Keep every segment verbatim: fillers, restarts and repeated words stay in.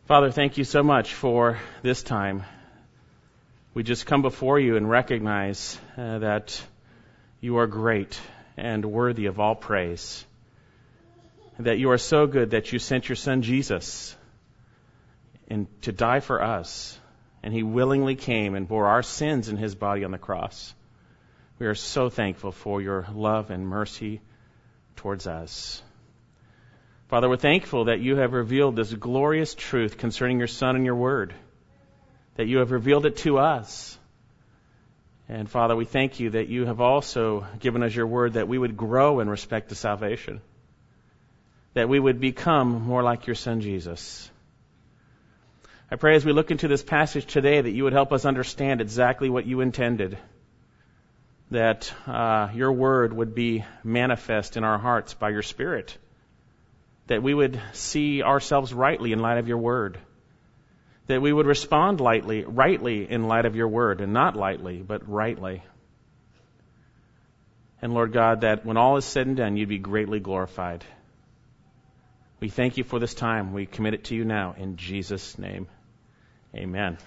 Father, thank you so much for this time. We just come before you and recognize uh, that you are great and worthy of all praise. That you are so good that you sent your son Jesus in, to die for us. And he willingly came and bore our sins in his body on the cross. We are so thankful for your love and mercy towards us. Father, we're thankful that you have revealed this glorious truth concerning your Son and your Word, that you have revealed it to us. And Father, we thank you that you have also given us your Word that we would grow in respect to salvation, that we would become more like your Son Jesus. I pray as we look into this passage today that you would help us understand exactly what you intended, that uh, your Word would be manifest in our hearts by your Spirit, that we would see ourselves rightly in light of your word, that we would respond lightly, rightly in light of your word, and not lightly, but rightly. And Lord God, that when all is said and done, you'd be greatly glorified. We thank you for this time. We commit it to you now in Jesus' name. Amen.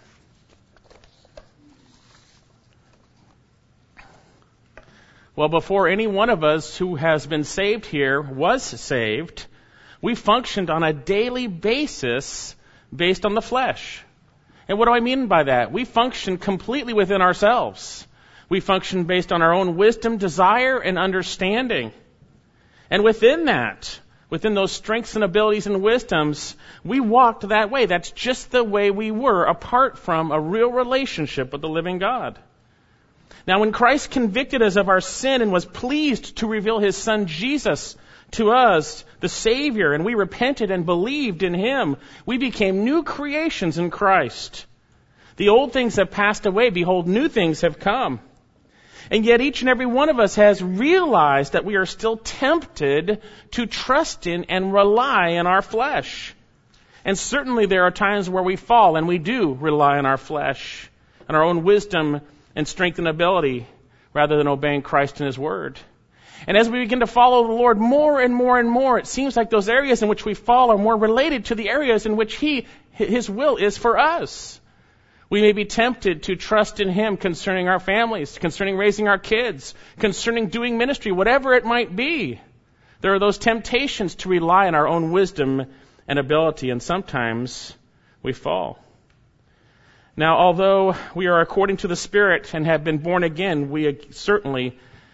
Well, before any one of us who has been saved here was saved, we functioned on a daily basis based on the flesh. And what do I mean by that? We function completely within ourselves. We function based on our own wisdom, desire, and understanding. And within that, within those strengths and abilities and wisdoms, we walked that way. That's just the way we were, apart from a real relationship with the living God. Now, when Christ convicted us of our sin and was pleased to reveal his Son Jesus to us, the Savior, and we repented and believed in him, we became new creations in Christ. The old things have passed away. Behold, new things have come. And yet each and every one of us has realized that we are still tempted to trust in and rely on our flesh. And certainly there are times where we fall, and we do rely on our flesh, on our own wisdom and strength and ability, rather than obeying Christ and his word. And as we begin to follow the Lord more and more and more, it seems like those areas in which we fall are more related to the areas in which He, His will is for us. We may be tempted to trust in Him concerning our families, concerning raising our kids, concerning doing ministry, whatever it might be. There are those temptations to rely on our own wisdom and ability, and sometimes we fall. Now, although we are according to the Spirit and have been born again, we certainly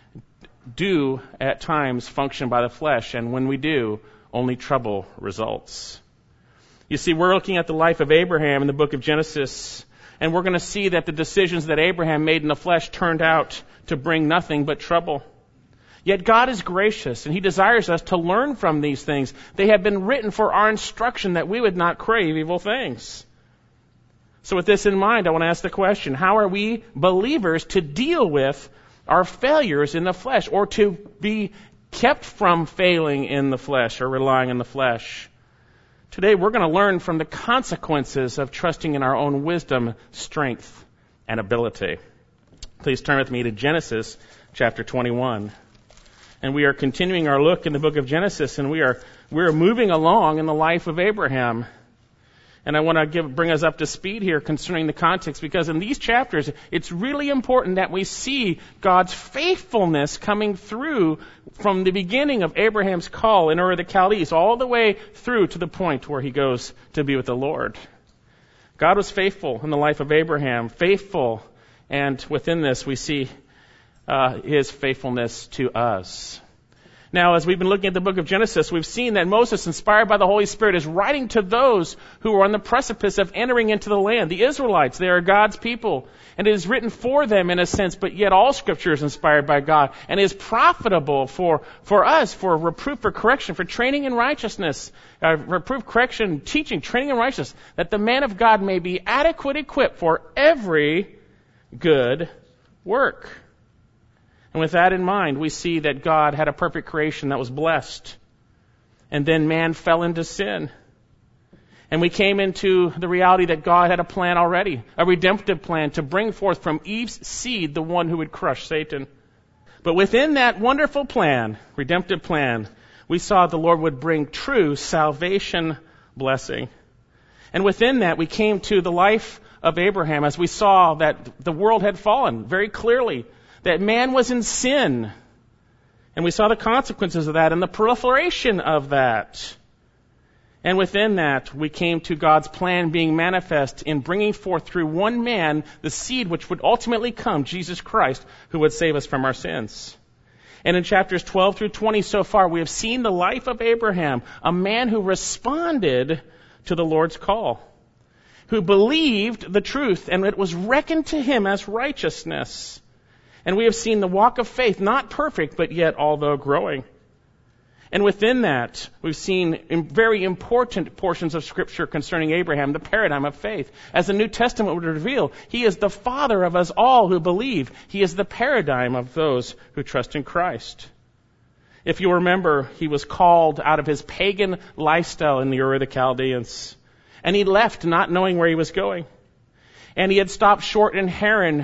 do at times function by the flesh, and when we do, only trouble results. You see, we're looking at the life of Abraham in the book of Genesis, and we're going to see that the decisions that Abraham made in the flesh turned out to bring nothing but trouble. Yet God is gracious, and He desires us to learn from these things. They have been written for our instruction that we would not crave evil things. So with this in mind, I want to ask the question, how are we believers to deal with our failures in the flesh, or to be kept from failing in the flesh or relying on the flesh? Today we're going to learn from the consequences of trusting in our own wisdom, strength, and ability. Please turn with me to Genesis chapter twenty-one. And we are continuing our look in the book of Genesis, and we are we're moving along in the life of Abraham. And I want to give, bring us up to speed here concerning the context, because in these chapters, it's really important that we see God's faithfulness coming through from the beginning of Abraham's call in Ur of the Chaldees, all the way through to the point where he goes to be with the Lord. God was faithful in the life of Abraham, faithful, and within this we see uh, His faithfulness to us. Now, as we've been looking at the book of Genesis, we've seen that Moses, inspired by the Holy Spirit, is writing to those who are on the precipice of entering into the land. The Israelites, they are God's people. And it is written for them in a sense, but yet all Scripture is inspired by God and is profitable for, for us, for reproof, for correction, for training in righteousness, uh, reproof, correction, teaching, training in righteousness, that the man of God may be adequate equipped for every good work. And with that in mind, we see that God had a perfect creation that was blessed. And then man fell into sin. And we came into the reality that God had a plan already, a redemptive plan to bring forth from Eve's seed the one who would crush Satan. But within that wonderful plan, redemptive plan, we saw the Lord would bring true salvation blessing. And within that, we came to the life of Abraham as we saw that the world had fallen very clearly, that man was in sin. And we saw the consequences of that and the proliferation of that. And within that, we came to God's plan being manifest in bringing forth through one man the seed which would ultimately come, Jesus Christ, who would save us from our sins. And in chapters twelve through twenty so far, we have seen the life of Abraham, a man who responded to the Lord's call, who believed the truth, and it was reckoned to him as righteousness. And we have seen the walk of faith, not perfect, but yet although growing. And within that, we've seen very important portions of Scripture concerning Abraham, the paradigm of faith. As the New Testament would reveal, he is the father of us all who believe. He is the paradigm of those who trust in Christ. If you remember, he was called out of his pagan lifestyle in the Ur of the Chaldeans. And he left not knowing where he was going. And he had stopped short in Haran.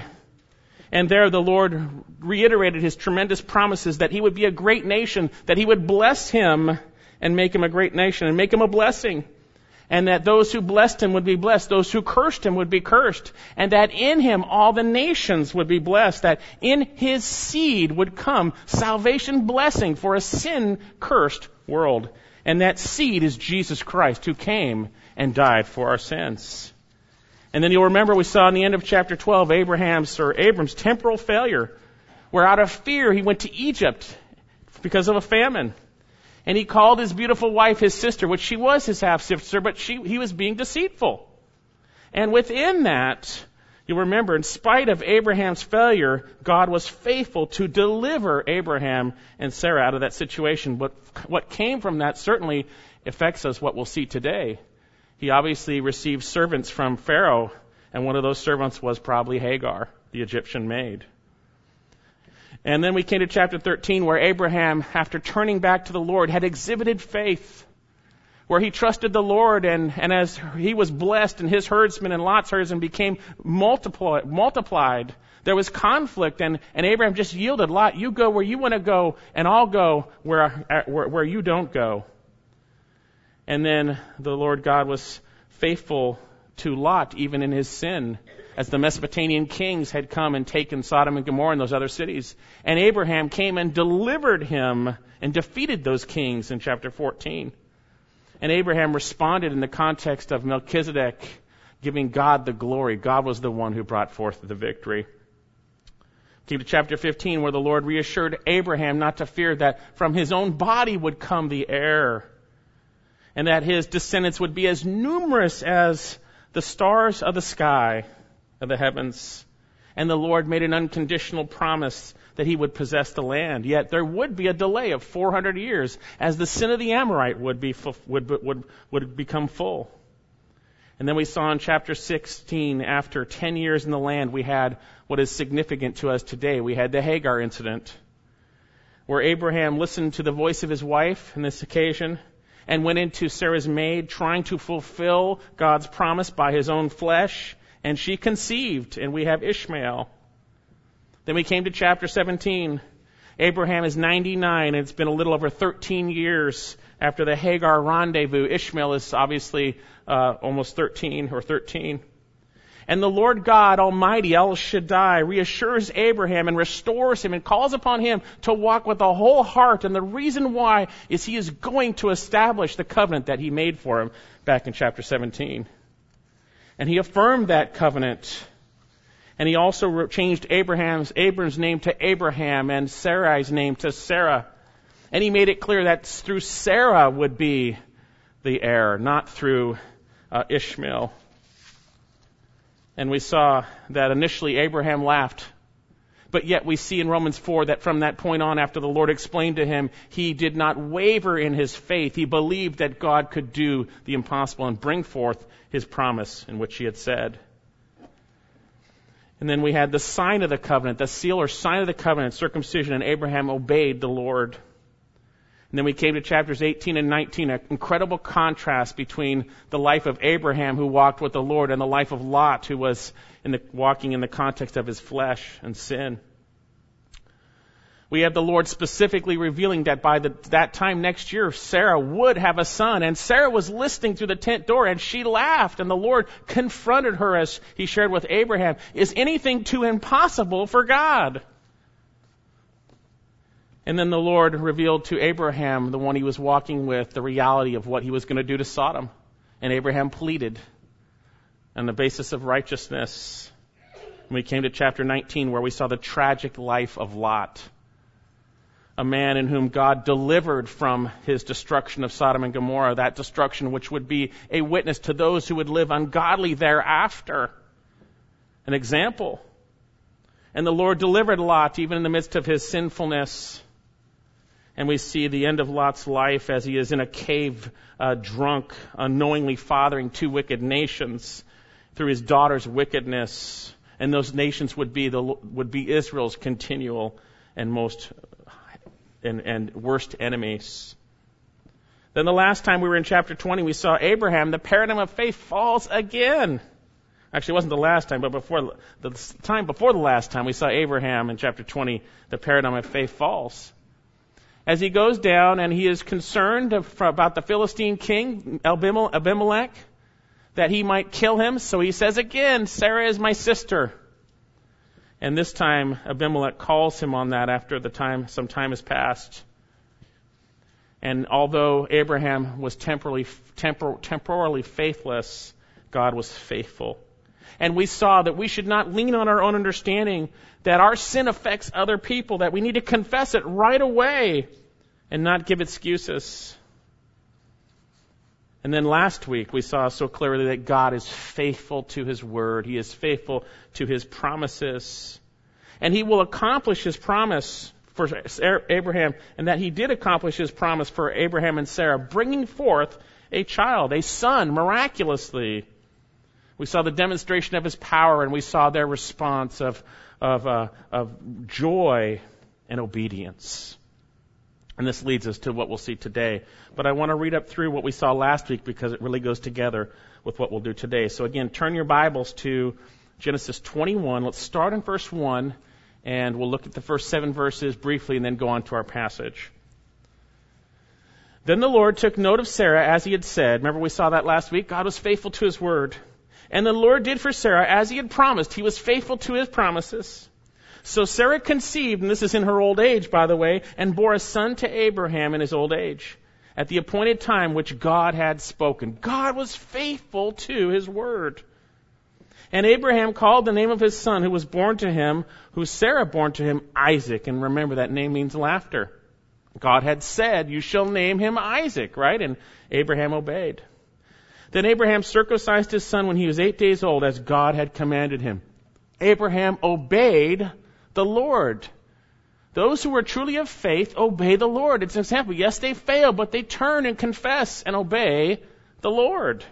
And there the Lord reiterated his tremendous promises that he would be a great nation, that he would bless him and make him a great nation and make him a blessing. And that those who blessed him would be blessed, those who cursed him would be cursed. And that in him all the nations would be blessed, that in his seed would come salvation blessing for a sin-cursed world. And that seed is Jesus Christ, who came and died for our sins. And then you'll remember we saw in the end of chapter twelve Abraham's or Abram's temporal failure, where out of fear he went to Egypt because of a famine. And he called his beautiful wife his sister, which she was his half-sister, but she, he was being deceitful. And within that, you'll remember, in spite of Abraham's failure, God was faithful to deliver Abraham and Sarah out of that situation. But what came from that certainly affects us what we'll see today. He obviously received servants from Pharaoh, and one of those servants was probably Hagar, the Egyptian maid. And then we came to chapter thirteen, where Abraham, after turning back to the Lord, had exhibited faith, where he trusted the Lord, and, and as he was blessed, and his herdsmen and Lot's herdsmen became multiply, multiplied, there was conflict, and, and Abraham just yielded. Lot, you go where you want to go, and I'll go where, where, where you don't go. And then the Lord God was faithful to Lot, even in his sin, as the Mesopotamian kings had come and taken Sodom and Gomorrah and those other cities. And Abraham came and delivered him and defeated those kings in chapter fourteen. And Abraham responded in the context of Melchizedek, giving God the glory. God was the one who brought forth the victory. Came to chapter fifteen, where the Lord reassured Abraham not to fear, that from his own body would come the heir, and that his descendants would be as numerous as the stars of the sky, of the heavens. And the Lord made an unconditional promise that he would possess the land. Yet there would be a delay of four hundred years, as the sin of the Amorite would be would would would become full. And then we saw in chapter sixteen, after ten years in the land, we had what is significant to us today. We had the Hagar incident, where Abraham listened to the voice of his wife on this occasion, and went into Sarah's maid, trying to fulfill God's promise by his own flesh, and she conceived, and we have Ishmael. Then we came to chapter seventeen. Abraham is ninety-nine, and it's been a little over thirteen years after the Hagar rendezvous. Ishmael is obviously uh, almost thirteen or thirteen. And the Lord God Almighty, El Shaddai, reassures Abraham and restores him and calls upon him to walk with a whole heart. And the reason why is he is going to establish the covenant that he made for him back in chapter seventeen. And he affirmed that covenant. And he also changed Abraham's Abram's name to Abraham and Sarai's name to Sarah. And he made it clear that through Sarah would be the heir, not through uh, Ishmael. And we saw that initially Abraham laughed. But yet we see in Romans four that from that point on, after the Lord explained to him, he did not waver in his faith. He believed that God could do the impossible and bring forth his promise in which he had said. And then we had the sign of the covenant, the seal or sign of the covenant, circumcision, and Abraham obeyed the Lord. And then we came to chapters eighteen and nineteen, an incredible contrast between the life of Abraham, who walked with the Lord, and the life of Lot, who was in the, walking in the context of his flesh and sin. We have the Lord specifically revealing that by the, that time next year, Sarah would have a son. And Sarah was listening through the tent door, and she laughed. And the Lord confronted her as he shared with Abraham. Is anything too impossible for God? And then the Lord revealed to Abraham, the one he was walking with, the reality of what he was going to do to Sodom. And Abraham pleaded on the basis of righteousness. And we came to chapter nineteen, where we saw the tragic life of Lot, a man in whom God delivered from his destruction of Sodom and Gomorrah, that destruction which would be a witness to those who would live ungodly thereafter. An example. And the Lord delivered Lot even in the midst of his sinfulness. And we see the end of Lot's life as he is in a cave, uh, drunk, unknowingly fathering two wicked nations through his daughter's wickedness. And those nations would be the would be Israel's continual and most and, and worst enemies. Then the last time we were in chapter twenty, we saw Abraham, the paradigm of faith, falls again. Actually, it wasn't the last time, but before the time before the last time, we saw Abraham in chapter twenty, the paradigm of faith falls. As he goes down and he is concerned about the Philistine king, Abimelech, that he might kill him. So he says again, Sarah is my sister. And this time Abimelech calls him on that after the time, some time has passed. And although Abraham was temporarily, tempor, temporarily faithless, God was faithful. And we saw that we should not lean on our own understanding, that our sin affects other people, that we need to confess it right away and not give excuses. And then last week we saw so clearly that God is faithful to His word. He is faithful to His promises. And He will accomplish His promise for Abraham, and that He did accomplish His promise for Abraham and Sarah, bringing forth a child, a son, miraculously. We saw the demonstration of His power, and we saw their response of of, uh, of joy and obedience. And this leads us to what we'll see today. But I want to read up through what we saw last week because it really goes together with what we'll do today. So again, turn your Bibles to Genesis twenty-one. Let's start in verse one, and we'll look at the first seven verses briefly and then go on to our passage. Then the Lord took note of Sarah as He had said. Remember we saw that last week? God was faithful to His word. And the Lord did for Sarah as He had promised. He was faithful to His promises. So Sarah conceived, and this is in her old age, by the way, and bore a son to Abraham in his old age, at the appointed time which God had spoken. God was faithful to His word. And Abraham called the name of his son who was born to him, who Sarah born to him, Isaac. And remember, that name means laughter. God had said, you shall name him Isaac, right? And Abraham obeyed. Then Abraham circumcised his son when he was eight days old, as God had commanded him. Abraham obeyed the Lord. Those who are truly of faith obey the Lord. It's an example. Yes, they fail, but they turn and confess and obey the Lord.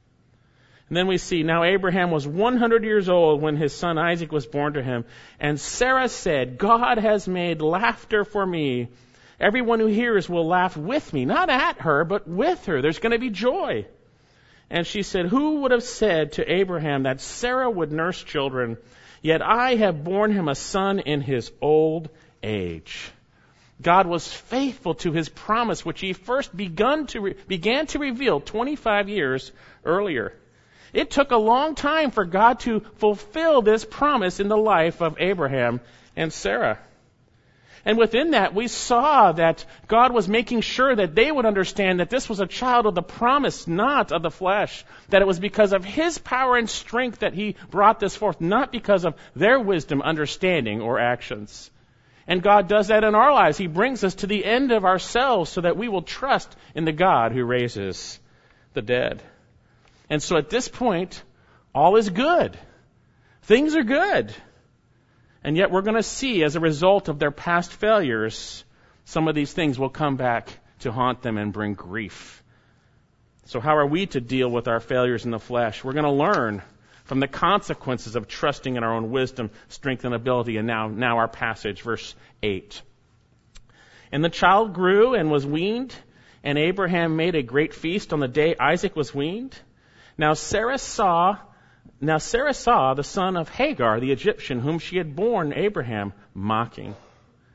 And then we see, now Abraham was one hundred years old when his son Isaac was born to him. And Sarah said, God has made laughter for me. Everyone who hears will laugh with me, not at her, but with her. There's going to be joy. And she said, who would have said to Abraham that Sarah would nurse children? Yet I have borne him a son in his old age. God was faithful to His promise, which He first begun to re- began to reveal twenty-five years earlier. It took a long time for God to fulfill this promise in the life of Abraham and Sarah. And within that, we saw that God was making sure that they would understand that this was a child of the promise, not of the flesh. That it was because of His power and strength that He brought this forth, not because of their wisdom, understanding, or actions. And God does that in our lives. He brings us to the end of ourselves so that we will trust in the God who raises the dead. And so at this point, all is good. Things are good. And yet we're going to see, as a result of their past failures, some of these things will come back to haunt them and bring grief. So how are we to deal with our failures in the flesh? We're going to learn from the consequences of trusting in our own wisdom, strength, and ability. And now, now our passage, verse eight. And the child grew and was weaned, and Abraham made a great feast on the day Isaac was weaned. Now Sarah saw... Now Sarah saw the son of Hagar, the Egyptian, whom she had borne Abraham, mocking.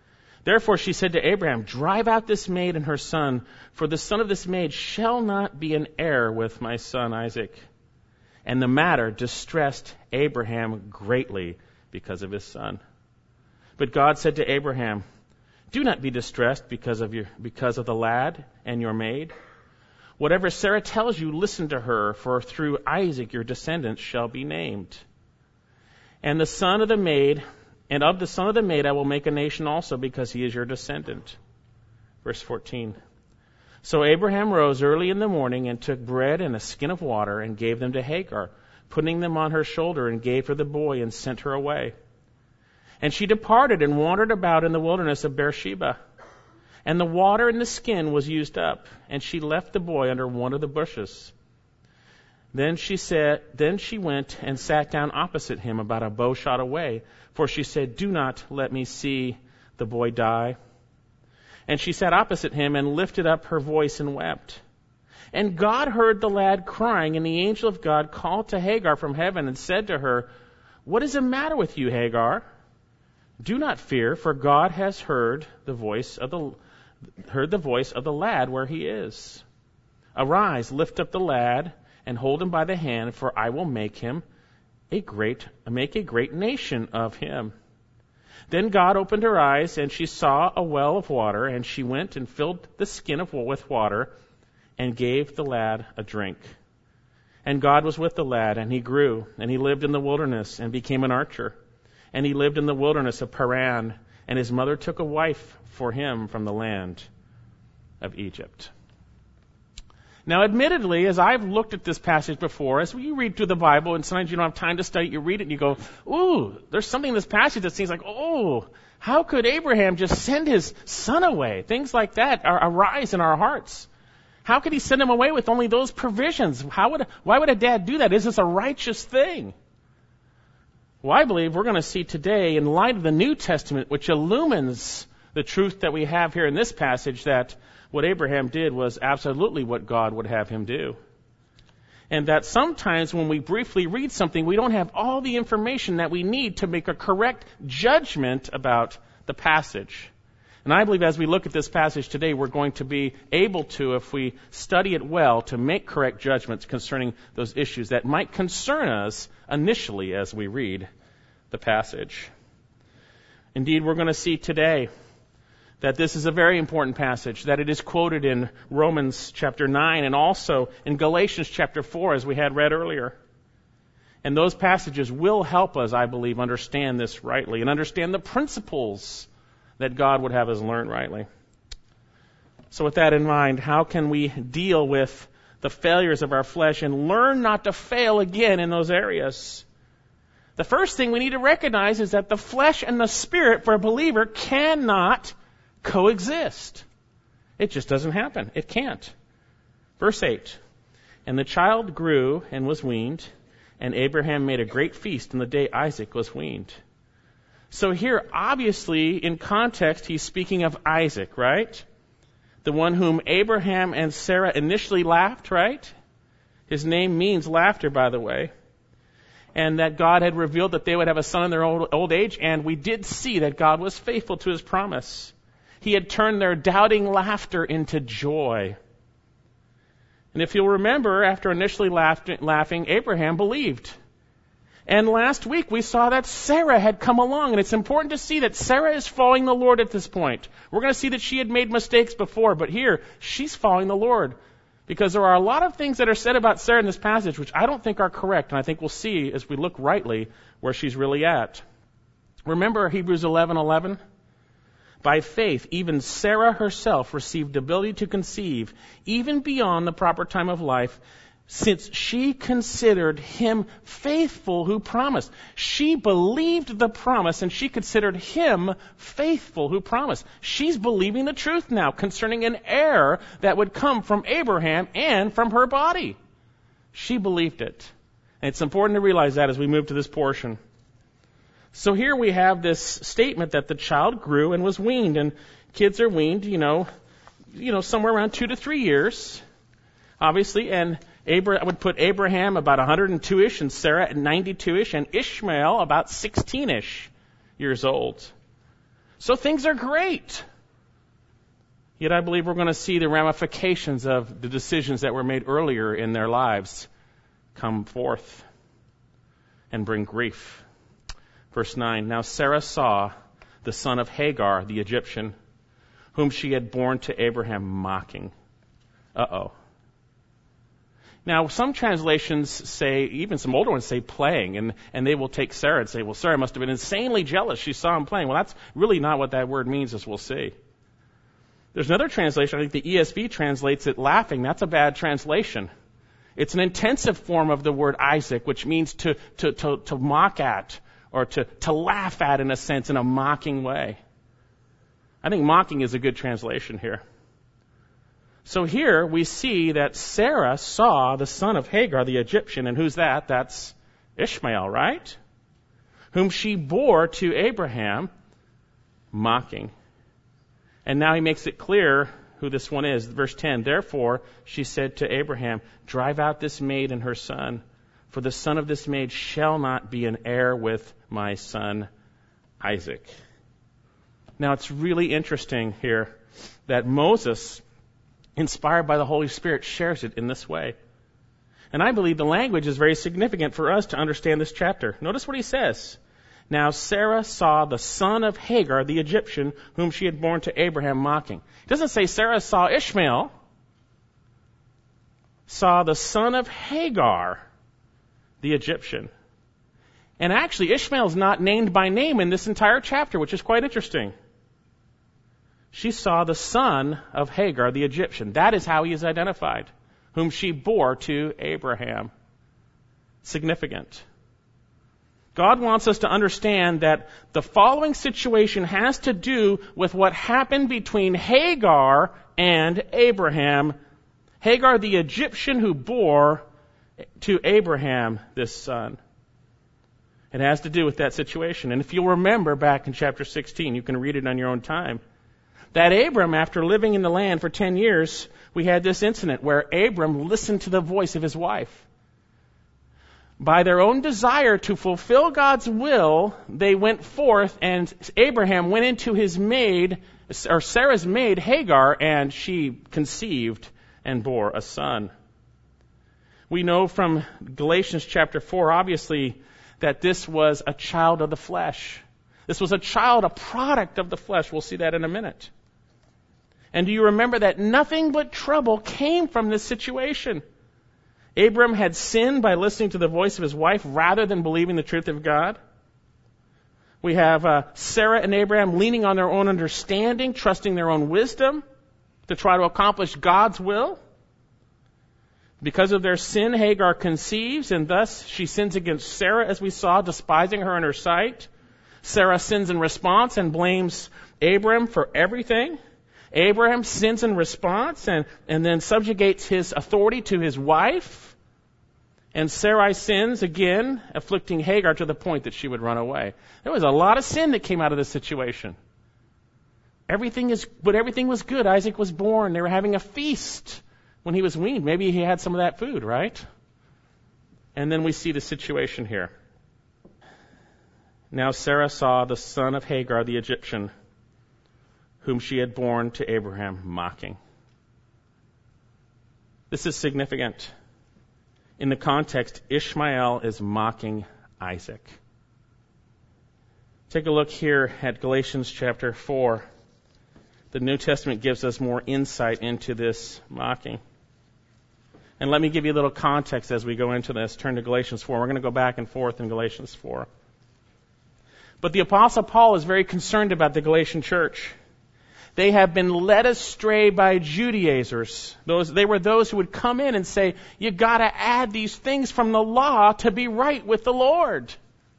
Therefore she said to Abraham, drive out this maid and her son, for the son of this maid shall not be an heir with my son Isaac. And the matter distressed Abraham greatly because of his son. But God said to Abraham, do not be distressed because of your, because of the lad and your maid. Whatever Sarah tells you, listen to her, for through Isaac your descendants shall be named. And the son of the maid, and of the son of the maid I will make a nation also, because he is your descendant. Verse fourteen. So Abraham rose early in the morning and took bread and a skin of water and gave them to Hagar, putting them on her shoulder, and gave her the boy and sent her away. And she departed and wandered about in the wilderness of Beersheba. And the water in the skin was used up, and she left the boy under one of the bushes. Then she said, then she went and sat down opposite him about a bow shot away, for she said, do not let me see the boy die. And she sat opposite him and lifted up her voice and wept. And God heard the lad crying, and the angel of God called to Hagar from heaven and said to her, what is the matter with you, Hagar? Do not fear, for God has heard the voice of the heard the voice of the lad where he is. Arise, lift up the lad, and hold him by the hand, for I will make him a great make a great nation of him. Then God opened her eyes, and she saw a well of water, and she went and filled the skin of with water, and gave the lad a drink. And God was with the lad, and he grew, and he lived in the wilderness, and became an archer. And he lived in the wilderness of Paran, and his mother took a wife for him from the land of Egypt. Now, admittedly, as I've looked at this passage before, as you read through the Bible, and sometimes you don't have time to study it, you read it and you go, ooh, there's something in this passage that seems like, oh, how could Abraham just send his son away? Things like that are, arise in our hearts. How could he send him away with only those provisions? How would, why would a dad do that? Is this a righteous thing? Well, I believe we're going to see today, in light of the New Testament, which illumines the truth that we have here in this passage, that what Abraham did was absolutely what God would have him do. And that sometimes when we briefly read something, we don't have all the information that we need to make a correct judgment about the passage. And I believe as we look at this passage today, we're going to be able to, if we study it well, to make correct judgments concerning those issues that might concern us initially as we read the passage. Indeed, we're going to see today that this is a very important passage, that it is quoted in Romans chapter nine and also in Galatians chapter four, as we had read earlier. And those passages will help us, I believe, understand this rightly and understand the principles that God would have us learn rightly. So with that in mind, how can we deal with the failures of our flesh and learn not to fail again in those areas? The first thing we need to recognize is that the flesh and the spirit for a believer cannot coexist. It just doesn't happen. It can't. Verse eight. And the child grew and was weaned, and Abraham made a great feast on the day Isaac was weaned. So here, obviously, in context, he's speaking of Isaac, right? The one whom Abraham and Sarah initially laughed, right? His name means laughter, by the way. And that God had revealed that they would have a son in their old, old age, and we did see that God was faithful to his promise. He had turned their doubting laughter into joy. And if you'll remember, after initially laughed, laughing, Abraham believed. And last week we saw that Sarah had come along, and it's important to see that Sarah is following the Lord at this point. We're going to see that she had made mistakes before, but here she's following the Lord. Because there are a lot of things that are said about Sarah in this passage which I don't think are correct, and I think we'll see as we look rightly where she's really at. Remember Hebrews eleven eleven? By faith, even Sarah herself received ability to conceive, even beyond the proper time of life, since she considered him faithful who promised. She believed the promise, and she considered him faithful who promised. She's believing the truth now concerning an heir that would come from Abraham and from her body. She believed it. And it's important to realize that as we move to this portion. So here we have this statement that the child grew and was weaned. And kids are weaned, you know, you know, somewhere around two to three years, obviously. And Abraham, I would put Abraham about one hundred two-ish and Sarah at ninety-two-ish and Ishmael about sixteen-ish years old. So things are great. Yet I believe we're going to see the ramifications of the decisions that were made earlier in their lives come forth and bring grief. Verse nine, now Sarah saw the son of Hagar, the Egyptian, whom she had borne to Abraham, mocking. Uh-oh. Now, some translations say, even some older ones say playing, and, and they will take Sarah and say, well, Sarah must have been insanely jealous. She saw him playing. Well, that's really not what that word means, as we'll see. There's another translation, I think the E S V translates it laughing. That's a bad translation. It's an intensive form of the word Isaac, which means to, to, to, to mock at, or to, to laugh at, in a sense, in a mocking way. I think mocking is a good translation here. So here we see that Sarah saw the son of Hagar, the Egyptian, and who's that? That's Ishmael, right? Whom she bore to Abraham, mocking. And now he makes it clear who this one is. Verse ten, therefore she said to Abraham, drive out this maid and her son, for the son of this maid shall not be an heir with my son Isaac. Now it's really interesting here that Moses, inspired by the Holy Spirit, shares it in this way. And I believe the language is very significant for us to understand this chapter. Notice what he says. Now Sarah saw the son of Hagar, the Egyptian, whom she had borne to Abraham, mocking. It doesn't say Sarah saw Ishmael. Saw the son of Hagar, the Egyptian. And actually, Ishmael is not named by name in this entire chapter, which is quite interesting. She saw the son of Hagar, the Egyptian. That is how he is identified, whom she bore to Abraham. Significant. God wants us to understand that the following situation has to do with what happened between Hagar and Abraham. Hagar, the Egyptian, who bore to Abraham this son. It has to do with that situation. And if you'll remember back in chapter sixteen, you can read it on your own time, that Abram, after living in the land for ten years, we had this incident where Abram listened to the voice of his wife. By their own desire to fulfill God's will, they went forth, and Abraham went into his maid, or Sarah's maid, Hagar, and she conceived and bore a son. We know from Galatians chapter four, obviously, that this was a child of the flesh. This was a child, a product of the flesh. We'll see that in a minute. And do you remember that nothing but trouble came from this situation? Abram had sinned by listening to the voice of his wife rather than believing the truth of God. We have uh, Sarah and Abraham leaning on their own understanding, trusting their own wisdom to try to accomplish God's will. Because of their sin, Hagar conceives, and thus she sins against Sarah, as we saw, despising her in her sight. Sarah sins in response and blames Abram for everything. Abraham sins in response and, and then subjugates his authority to his wife. And Sarai sins again, afflicting Hagar to the point that she would run away. There was a lot of sin that came out of this situation. Everything is, but everything was good. Isaac was born. They were having a feast when he was weaned. Maybe he had some of that food, right? And then we see the situation here. Now Sarah saw the son of Hagar, the Egyptian, whom she had borne to Abraham, mocking. This is significant. In the context, Ishmael is mocking Isaac. Take a look here at Galatians chapter four. The New Testament gives us more insight into this mocking. And let me give you a little context as we go into this. Turn to Galatians four. We're going to go back and forth in Galatians four. But the Apostle Paul is very concerned about the Galatian church. They have been led astray by Judaizers. Those, they were those who would come in and say, you got to add these things from the law to be right with the Lord.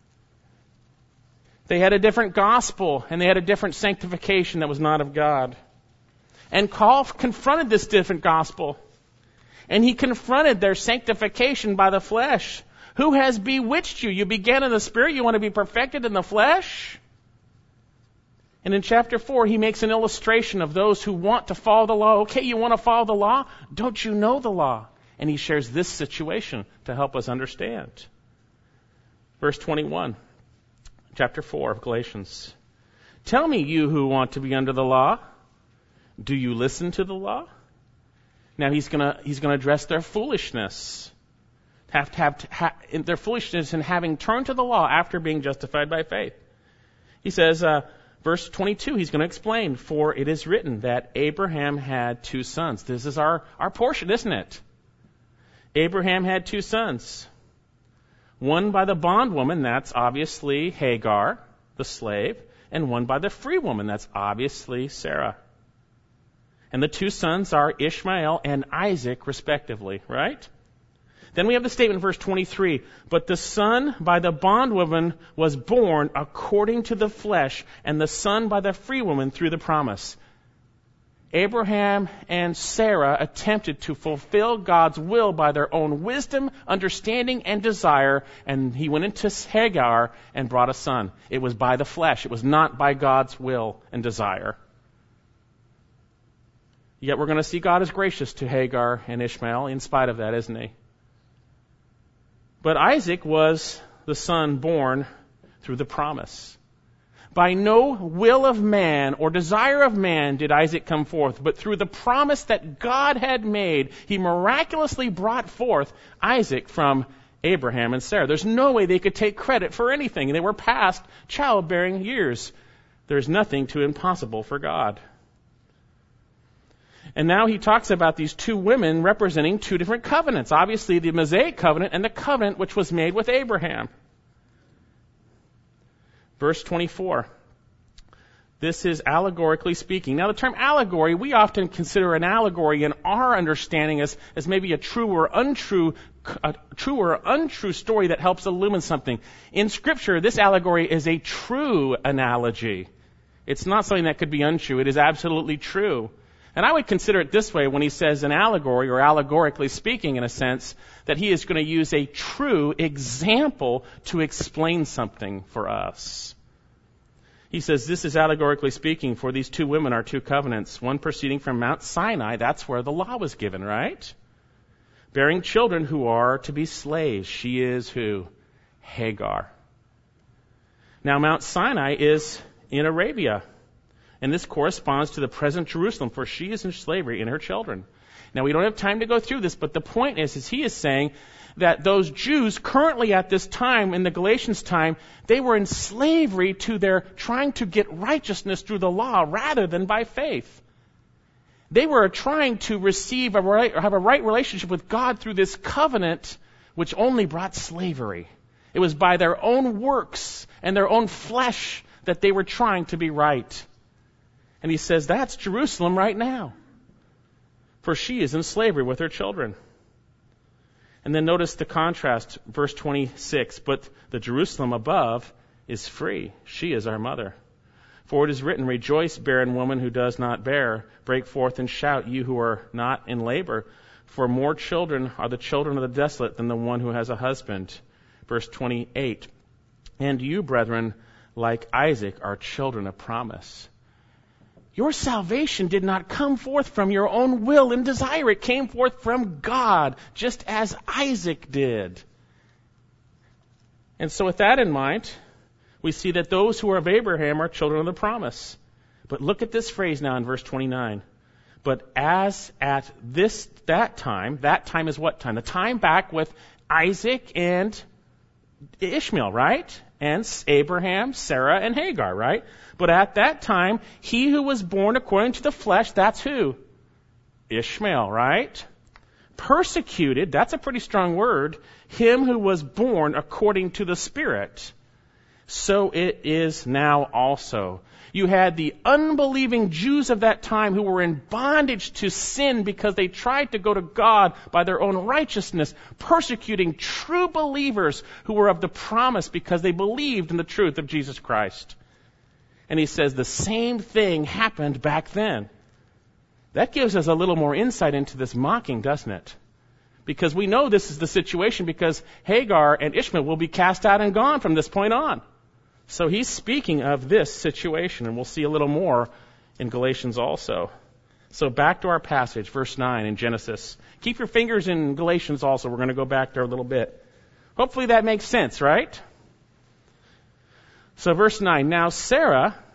They had a different gospel, and they had a different sanctification that was not of God. And Paul confronted this different gospel. And he confronted their sanctification by the flesh. Who has bewitched you? You began in the spirit, you want to be perfected in the flesh? And in chapter four, he makes an illustration of those who want to follow the law. Okay, you want to follow the law? Don't you know the law? And he shares this situation to help us understand. Verse twenty-one, chapter four of Galatians. Tell me, you who want to be under the law, do you listen to the law? Now he's gonna he's gonna address their foolishness, have to have to ha, their foolishness in having turned to the law after being justified by faith. He says, uh, verse twenty-two, he's going to explain, for it is written that Abraham had two sons. This is our our portion, isn't it? Abraham had two sons. One by the bondwoman, that's obviously Hagar, the slave, and one by the free woman, that's obviously Sarah. And the two sons are Ishmael and Isaac, respectively, right? Then we have the statement in verse twenty-three, but the son by the bondwoman was born according to the flesh, and the son by the free woman through the promise. Abraham and Sarah attempted to fulfill God's will by their own wisdom, understanding, and desire, and he went into Hagar and brought a son. It was by the flesh. It was not by God's will and desire. Yet we're going to see God is gracious to Hagar and Ishmael in spite of that, isn't he? But Isaac was the son born through the promise. By no will of man or desire of man did Isaac come forth, but through the promise that God had made, he miraculously brought forth Isaac from Abraham and Sarah. There's no way they could take credit for anything. They were past childbearing years. There's nothing too impossible for God. And now he talks about these two women representing two different covenants. Obviously, the Mosaic covenant and the covenant which was made with Abraham. Verse twenty-four. This is allegorically speaking. Now, the term allegory, we often consider an allegory in our understanding as, as maybe a true or untrue, a true or untrue story that helps illumine something. In Scripture, this allegory is a true analogy. It's not something that could be untrue. It is absolutely true. And I would consider it this way when he says an allegory, or allegorically speaking in a sense, that he is going to use a true example to explain something for us. He says this is allegorically speaking, for these two women are two covenants, one proceeding from Mount Sinai, that's where the law was given, right? Bearing children who are to be slaves. She is who? Hagar. Now Mount Sinai is in Arabia. And this corresponds to the present Jerusalem, for she is in slavery in her children. Now, we don't have time to go through this, but the point is, is he is saying that those Jews currently at this time, in the Galatians time, they were in slavery to their trying to get righteousness through the law rather than by faith. They were trying to receive a right, or have a right relationship with God through this covenant, which only brought slavery. It was by their own works and their own flesh that they were trying to be right. And he says, that's Jerusalem right now. For she is in slavery with her children. And then notice the contrast, verse twenty-six. But the Jerusalem above is free. She is our mother. For it is written, rejoice, barren woman who does not bear. Break forth and shout, you who are not in labor. For more children are the children of the desolate than the one who has a husband. Verse twenty-eight. And you, brethren, like Isaac, are children of promise. Your salvation did not come forth from your own will and desire. It came forth from God, just as Isaac did. And so with that in mind, we see that those who are of Abraham are children of the promise. But look at this phrase now in verse twenty-nine. But as at this, that time, that time is what time? The time back with Isaac and Ishmael, right? And Abraham, Sarah, and Hagar, right? But at that time, he who was born according to the flesh, that's who? Ishmael, right? Persecuted, that's a pretty strong word, him who was born according to the Spirit. So it is now also. You had the unbelieving Jews of that time who were in bondage to sin because they tried to go to God by their own righteousness, persecuting true believers who were of the promise because they believed in the truth of Jesus Christ. And he says the same thing happened back then. That gives us a little more insight into this mocking, doesn't it? Because we know this is the situation because Hagar and Ishmael will be cast out and gone from this point on. So he's speaking of this situation, and we'll see a little more in Galatians also. So back to our passage, verse nine in Genesis. Keep your fingers in Galatians also. We're going to go back there a little bit. Hopefully that makes sense, right? So verse nine, now Sarah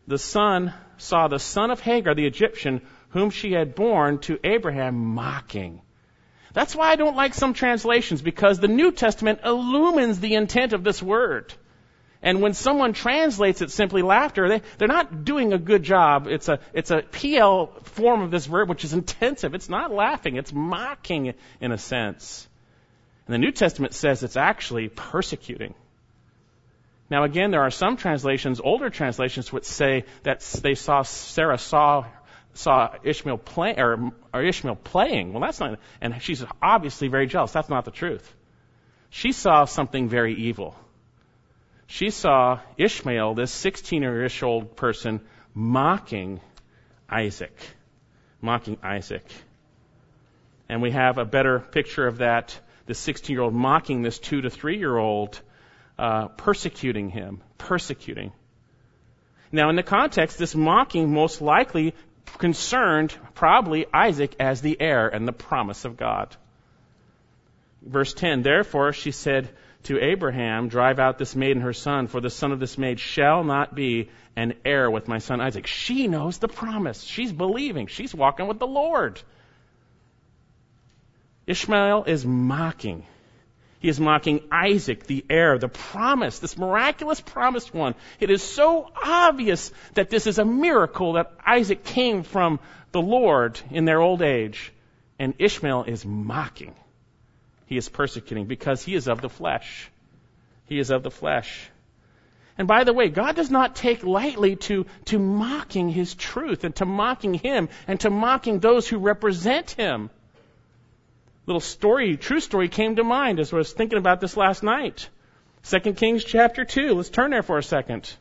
the son saw the son of Hagar, the Egyptian, whom she had borne to Abraham, mocking. That's why I don't like some translations, because the New Testament illumines the intent of this word. And when someone translates it simply laughter, they, they're not doing a good job. It's a, it's a P L form of this verb, which is intensive. It's not laughing, it's mocking in a sense. And the New Testament says it's actually persecuting. Now again, there are some translations, older translations, which say that they saw, Sarah saw saw Ishmael play, or, or Ishmael playing. Well, that's not, and she's obviously very jealous. That's not the truth. She saw something very evil. She saw Ishmael, this sixteen-year-ish old person, mocking Isaac. Mocking Isaac. And we have a better picture of that, the sixteen-year-old mocking this two to three-year-old, uh, persecuting him. Persecuting. Now, in the context, this mocking most likely concerned probably Isaac as the heir and the promise of God. Verse ten, therefore she said to Abraham, drive out this maid and her son, for the son of this maid shall not be an heir with my son Isaac. She knows the promise. She's believing. She's walking with the Lord. Ishmael is mocking. He is mocking Isaac, the heir, the promise, this miraculous promised one. It is so obvious that this is a miracle that Isaac came from the Lord in their old age. And Ishmael is mocking. He is persecuting because he is of the flesh. He is of the flesh. And by the way, God does not take lightly to, to mocking his truth and to mocking him and to mocking those who represent him. Little story, true story came to mind as I was thinking about this last night. Second Kings chapter two. Let's turn there for a second.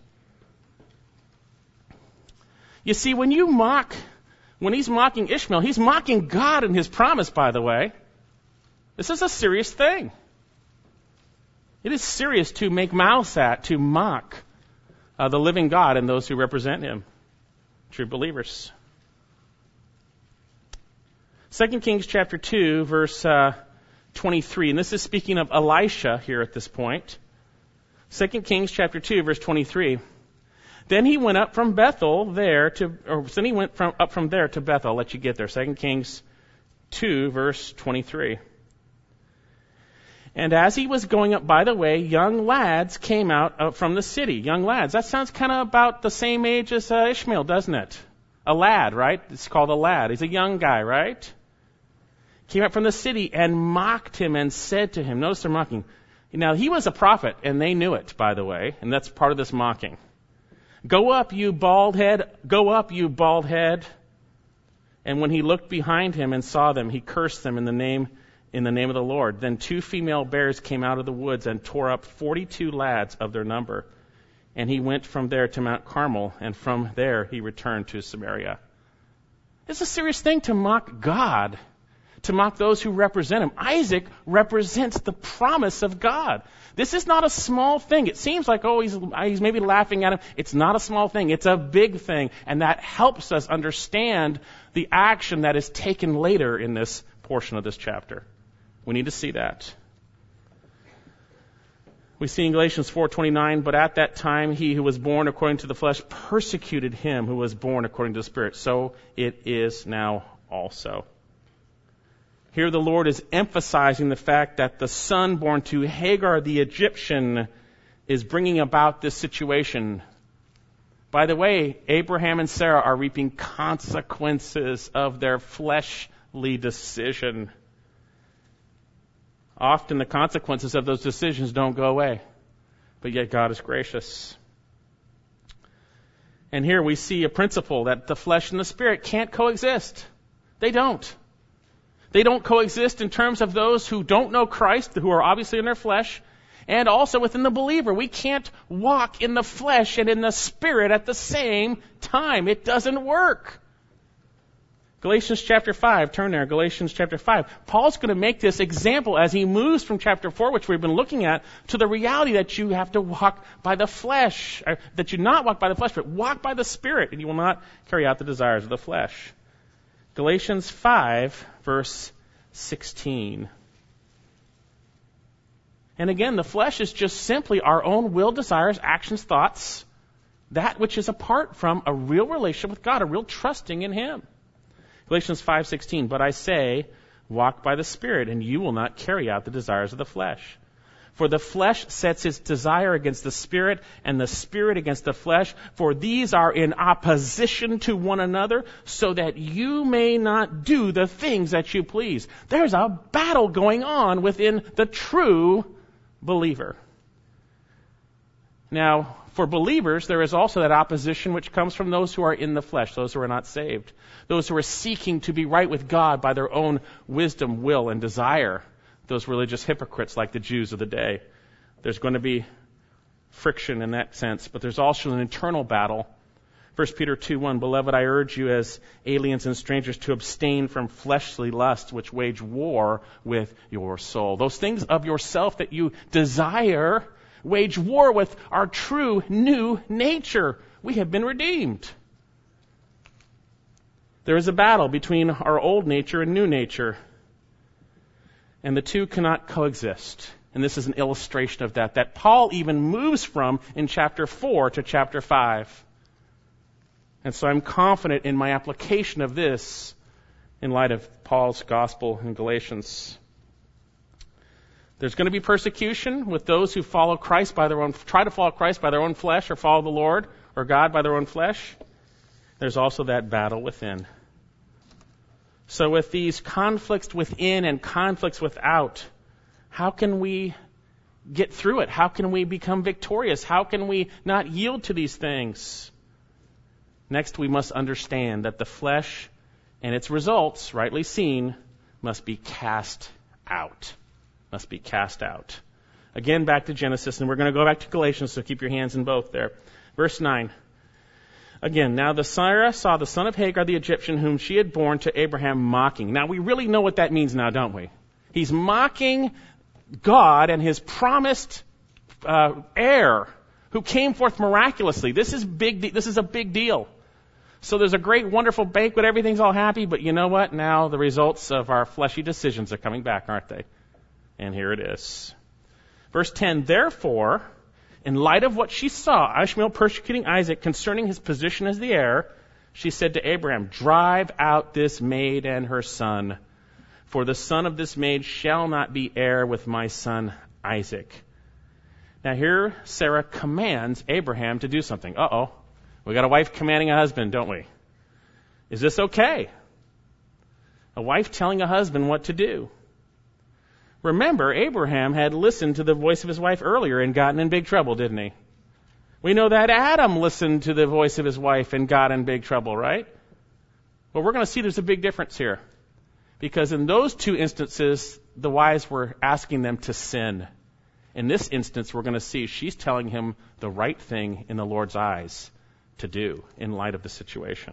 You see, when you mock, when he's mocking Ishmael, he's mocking God and his promise, by the way. This is a serious thing. It is serious to make mouths at, to mock uh, the living God and those who represent him. True believers. Second Kings chapter two, verse uh, twenty-three. And this is speaking of Elisha here at this point. Second Kings chapter two, verse twenty-three. Then he went up from Bethel there to, or then he went from up from there to Bethel. I'll let you get there. Second Kings two, verse twenty-three. And as he was going up by the way, young lads came out uh, from the city. Young lads. That sounds kind of about the same age as uh, Ishmael, doesn't it? A lad, right? It's called a lad. He's a young guy, right? Came up from the city and mocked him and said to him, notice they're mocking. Now, he was a prophet, and they knew it, by the way, and that's part of this mocking. Go up, you bald head. Go up, you bald head. And when he looked behind him and saw them, he cursed them in the name in the name of the Lord. Then two female bears came out of the woods and tore up forty-two lads of their number. And he went from there to Mount Carmel, and from there he returned to Samaria. It's a serious thing to mock God, to mock those who represent him. Isaac represents the promise of God. This is not a small thing. It seems like, oh, he's, he's maybe laughing at him. It's not a small thing. It's a big thing. And that helps us understand the action that is taken later in this portion of this chapter. We need to see that. We see in Galatians four twenty-nine, but at that time he who was born according to the flesh persecuted him who was born according to the Spirit. So it is now also. Here the Lord is emphasizing the fact that the son born to Hagar the Egyptian is bringing about this situation. By the way, Abraham and Sarah are reaping consequences of their fleshly decision. Often the consequences of those decisions don't go away, but yet God is gracious. And here we see a principle that the flesh and the spirit can't coexist. They don't. They don't coexist in terms of those who don't know Christ, who are obviously in their flesh, and also within the believer. We can't walk in the flesh and in the spirit at the same time. It doesn't work. Galatians chapter five, turn there, Galatians chapter five. Paul's going to make this example as he moves from chapter four, which we've been looking at, to the reality that you have to walk by the flesh, or that you not walk by the flesh, but walk by the Spirit, and you will not carry out the desires of the flesh. Galatians five, verse sixteen. And again, the flesh is just simply our own will, desires, actions, thoughts, that which is apart from a real relationship with God, a real trusting in Him. Galatians five sixteen, but I say, walk by the Spirit, and you will not carry out the desires of the flesh. For the flesh sets its desire against the Spirit, and the Spirit against the flesh, for these are in opposition to one another, so that you may not do the things that you please. There's a battle going on within the true believer. Now, for believers, there is also that opposition which comes from those who are in the flesh, those who are not saved, those who are seeking to be right with God by their own wisdom, will, and desire, those religious hypocrites like the Jews of the day. There's going to be friction in that sense, but there's also an internal battle. First Peter two one, Beloved, I urge you as aliens and strangers to abstain from fleshly lusts which wage war with your soul. Those things of yourself that you desire wage war with our true new nature. We have been redeemed. There is a battle between our old nature and new nature, and the two cannot coexist. And this is an illustration of that, that Paul even moves from in chapter four to chapter five. And so I'm confident in my application of this in light of Paul's gospel in Galatians. There's going to be persecution with those who follow Christ by their own, try to follow Christ by their own flesh, or follow the Lord or God by their own flesh. There's also that battle within. So with these conflicts within and conflicts without, how can we get through it? How can we become victorious? How can we not yield to these things? Next, we must understand that the flesh and its results, rightly seen, must be cast out. Must be cast out. Again, back to Genesis, and we're going to go back to Galatians, so keep your hands in both there. Verse nine. Again, now the Sarah saw the son of Hagar the Egyptian, whom she had borne to Abraham, mocking. Now we really know what that means now, don't we? He's mocking God and His promised uh, heir, who came forth miraculously. This is big. De- this is a big deal. So there's a great, wonderful banquet. Everything's all happy, but you know what? Now the results of our fleshy decisions are coming back, aren't they? And here it is. Verse ten, therefore, in light of what she saw, Ishmael persecuting Isaac concerning his position as the heir, she said to Abraham, drive out this maid and her son, for the son of this maid shall not be heir with my son Isaac. Now here, Sarah commands Abraham to do something. Uh-oh. We got a wife commanding a husband, don't we? Is this okay? A wife telling a husband what to do. Remember, Abraham had listened to the voice of his wife earlier and gotten in big trouble, didn't he? We know that Adam listened to the voice of his wife and got in big trouble, right? Well, we're going to see there's a big difference here. Because in those two instances, the wives were asking them to sin. In this instance, we're going to see she's telling him the right thing in the Lord's eyes to do in light of the situation.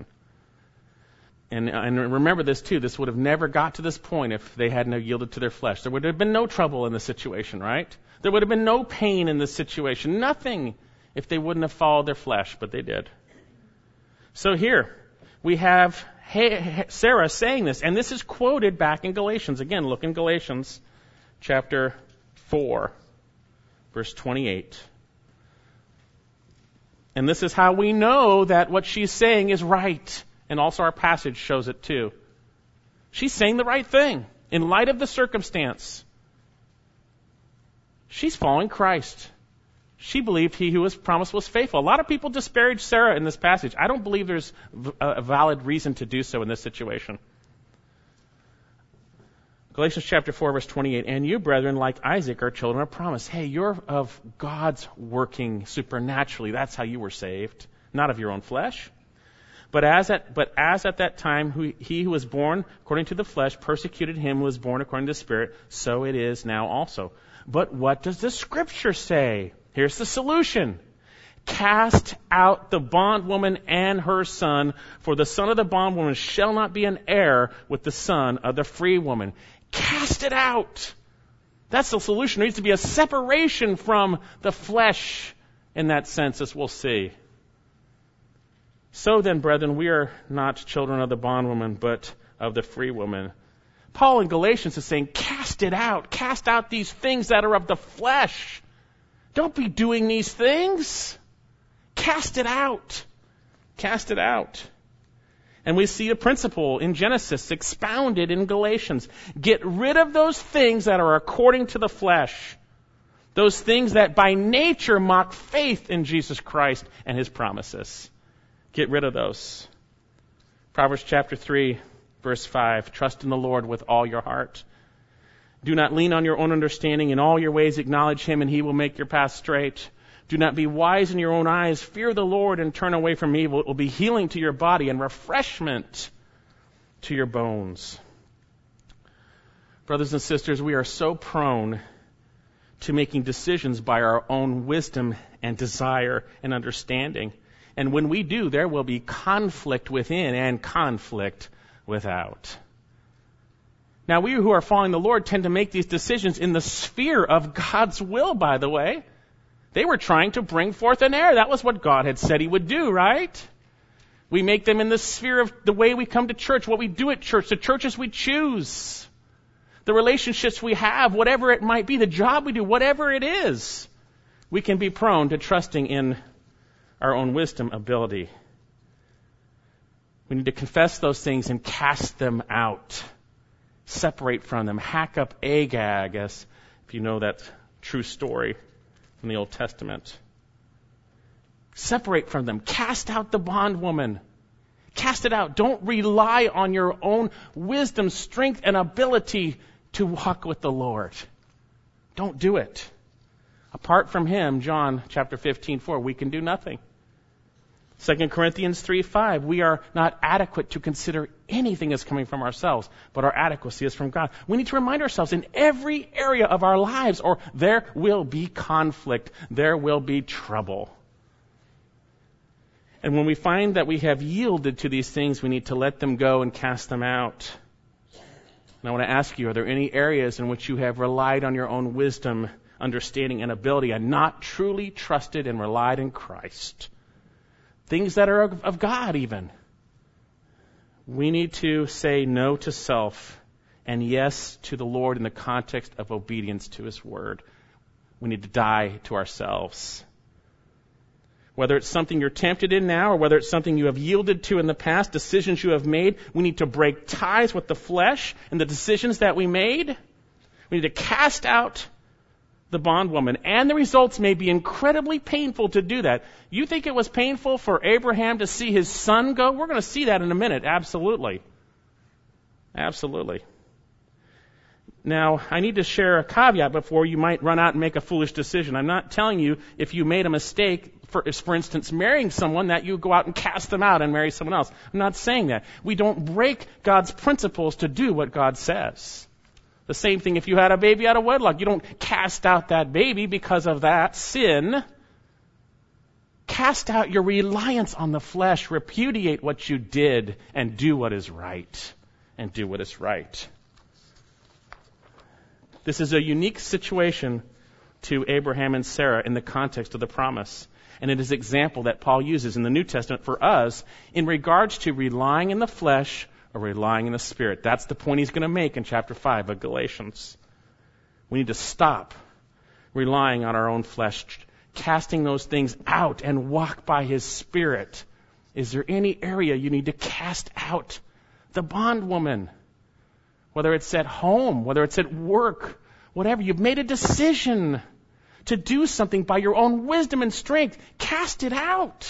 And, and remember this too, this would have never got to this point if they hadn't yielded to their flesh. There would have been no trouble in the situation, right? There would have been no pain in this situation, nothing, if they wouldn't have followed their flesh, but they did. So here, we have Sarah saying this, and this is quoted back in Galatians. Again, look in Galatians chapter four, verse twenty-eight. And this is how we know that what she's saying is right. And also our passage shows it too. She's saying the right thing in light of the circumstance. She's following Christ. She believed he who was promised was faithful. A lot of people disparage Sarah in this passage. I don't believe there's a valid reason to do so in this situation. Galatians chapter four, verse twenty-eight. And you, brethren, like Isaac, are children of promise. Hey, you're of God's working supernaturally. That's how you were saved, not of your own flesh. But as at, but as at that time who, he who was born according to the flesh persecuted him who was born according to the Spirit, so it is now also. But what does the Scripture say? Here's the solution. Cast out the bondwoman and her son, for the son of the bondwoman shall not be an heir with the son of the free woman. Cast it out. That's the solution. There needs to be a separation from the flesh in that sense, as we'll see. So then, brethren, we are not children of the bondwoman, but of the free woman. Paul in Galatians is saying, cast it out. Cast out these things that are of the flesh. Don't be doing these things. Cast it out. Cast it out. And we see a principle in Genesis expounded in Galatians. Get rid of those things that are according to the flesh. Those things that by nature mock faith in Jesus Christ and his promises. Get rid of those. Proverbs chapter three, verse five. Trust in the Lord with all your heart. Do not lean on your own understanding. In all your ways acknowledge him, and he will make your path straight. Do not be wise in your own eyes. Fear the Lord and turn away from evil. It will be healing to your body and refreshment to your bones. Brothers and sisters, we are so prone to making decisions by our own wisdom and desire and understanding. And when we do, there will be conflict within and conflict without. Now, we who are following the Lord tend to make these decisions in the sphere of God's will, by the way. They were trying to bring forth an heir. That was what God had said he would do, right? We make them in the sphere of the way we come to church, what we do at church, the churches we choose, the relationships we have, whatever it might be, the job we do, whatever it is. We can be prone to trusting in our own wisdom ability. We need to confess those things and cast them out. Separate from them. Hack up Agag, as if you know that true story from the Old Testament. Separate from them. Cast out the bondwoman. Cast it out. Don't rely on your own wisdom, strength, and ability to walk with the Lord. Don't do it. Apart from him, John chapter fifteen, four, we can do nothing. Second Corinthians three, five, we are not adequate to consider anything as coming from ourselves, but our adequacy is from God. We need to remind ourselves in every area of our lives, or there will be conflict, there will be trouble. And when we find that we have yielded to these things, we need to let them go and cast them out. And I want to ask you, are there any areas in which you have relied on your own wisdom, understanding, and ability, and not truly trusted and relied in Christ? Things that are of, of God even. We need to say no to self and yes to the Lord in the context of obedience to his word. We need to die to ourselves. Whether it's something you're tempted in now or whether it's something you have yielded to in the past, decisions you have made, we need to break ties with the flesh and the decisions that we made. We need to cast out the bondwoman, and the results may be incredibly painful to do that. You think it was painful for Abraham to see his son go? We're going to see that in a minute. Absolutely. Absolutely. Now, I need to share a caveat before you might run out and make a foolish decision. I'm not telling you if you made a mistake, for, for instance, marrying someone, that you go out and cast them out and marry someone else. I'm not saying that. We don't break God's principles to do what God says. The same thing if you had a baby out of wedlock. You don't cast out that baby because of that sin. Cast out your reliance on the flesh. Repudiate what you did and do what is right. And do what is right. This is a unique situation to Abraham and Sarah in the context of the promise. And it is an example that Paul uses in the New Testament for us in regards to relying in the flesh or relying in the Spirit. That's the point he's going to make in chapter five of Galatians. We need to stop relying on our own flesh, casting those things out and walk by his Spirit. Is there any area you need to cast out the bondwoman? Whether it's at home, whether it's at work, whatever. You've made a decision to do something by your own wisdom and strength. Cast it out.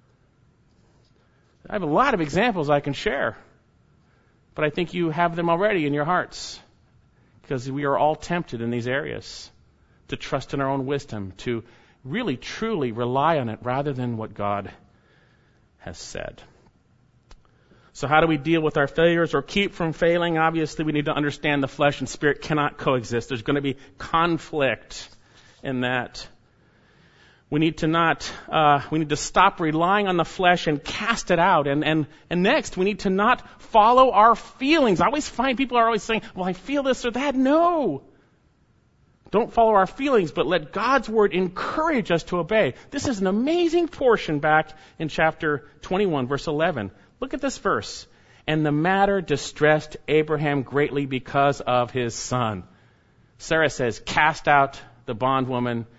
I have a lot of examples I can share. But I think you have them already in your hearts. Because we are all tempted in these areas to trust in our own wisdom, to really truly rely on it rather than what God has said. So how do we deal with our failures or keep from failing? Obviously, we need to understand the flesh and spirit cannot coexist. There's going to be conflict in that. We need to not, uh, we need to stop relying on the flesh and cast it out. And, and, and next, we need to not follow our feelings. I always find people are always saying, well, I feel this or that. No. Don't follow our feelings, but let God's word encourage us to obey. This is an amazing portion back in chapter twenty-one, verse eleven. Look at this verse. And the matter distressed Abraham greatly because of his son. Sarah says, cast out the bondwoman.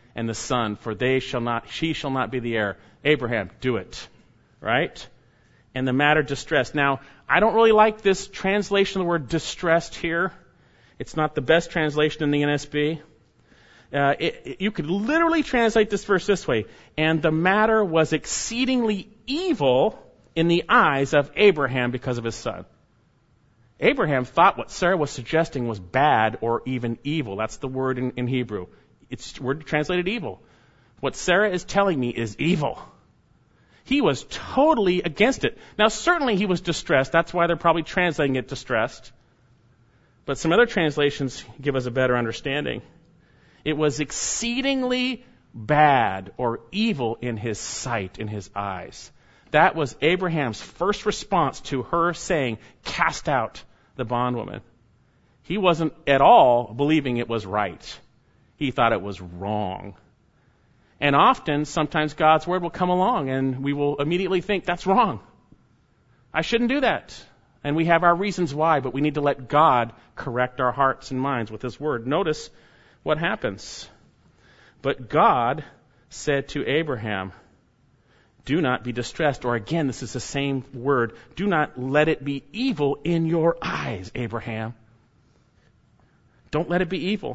and the son, for they shall not, she shall not be the heir. Abraham, do it. Right? And the matter distressed. Now, I don't really like this translation of the word distressed here. It's not the best translation in the N S B. Uh, it, it, you could literally translate this verse this way. And the matter was exceedingly evil in the eyes of Abraham because of his son. Abraham thought what Sarah was suggesting was bad or even evil. That's the word in, in Hebrew. It's word translated evil. What Sarah is telling me is evil. He was totally against it. Now, certainly he was distressed. That's why they're probably translating it distressed. But some other translations give us a better understanding. It was exceedingly bad or evil in his sight, in his eyes. That was Abraham's first response to her saying, cast out the bondwoman. He wasn't at all believing it was right. He thought it was wrong. And often, sometimes God's word will come along and we will immediately think, that's wrong. I shouldn't do that. And we have our reasons why, but we need to let God correct our hearts and minds with his word. Notice what happens. But God said to Abraham, do not be distressed. Or again, this is the same word. Do not let it be evil in your eyes, Abraham. Don't let it be evil.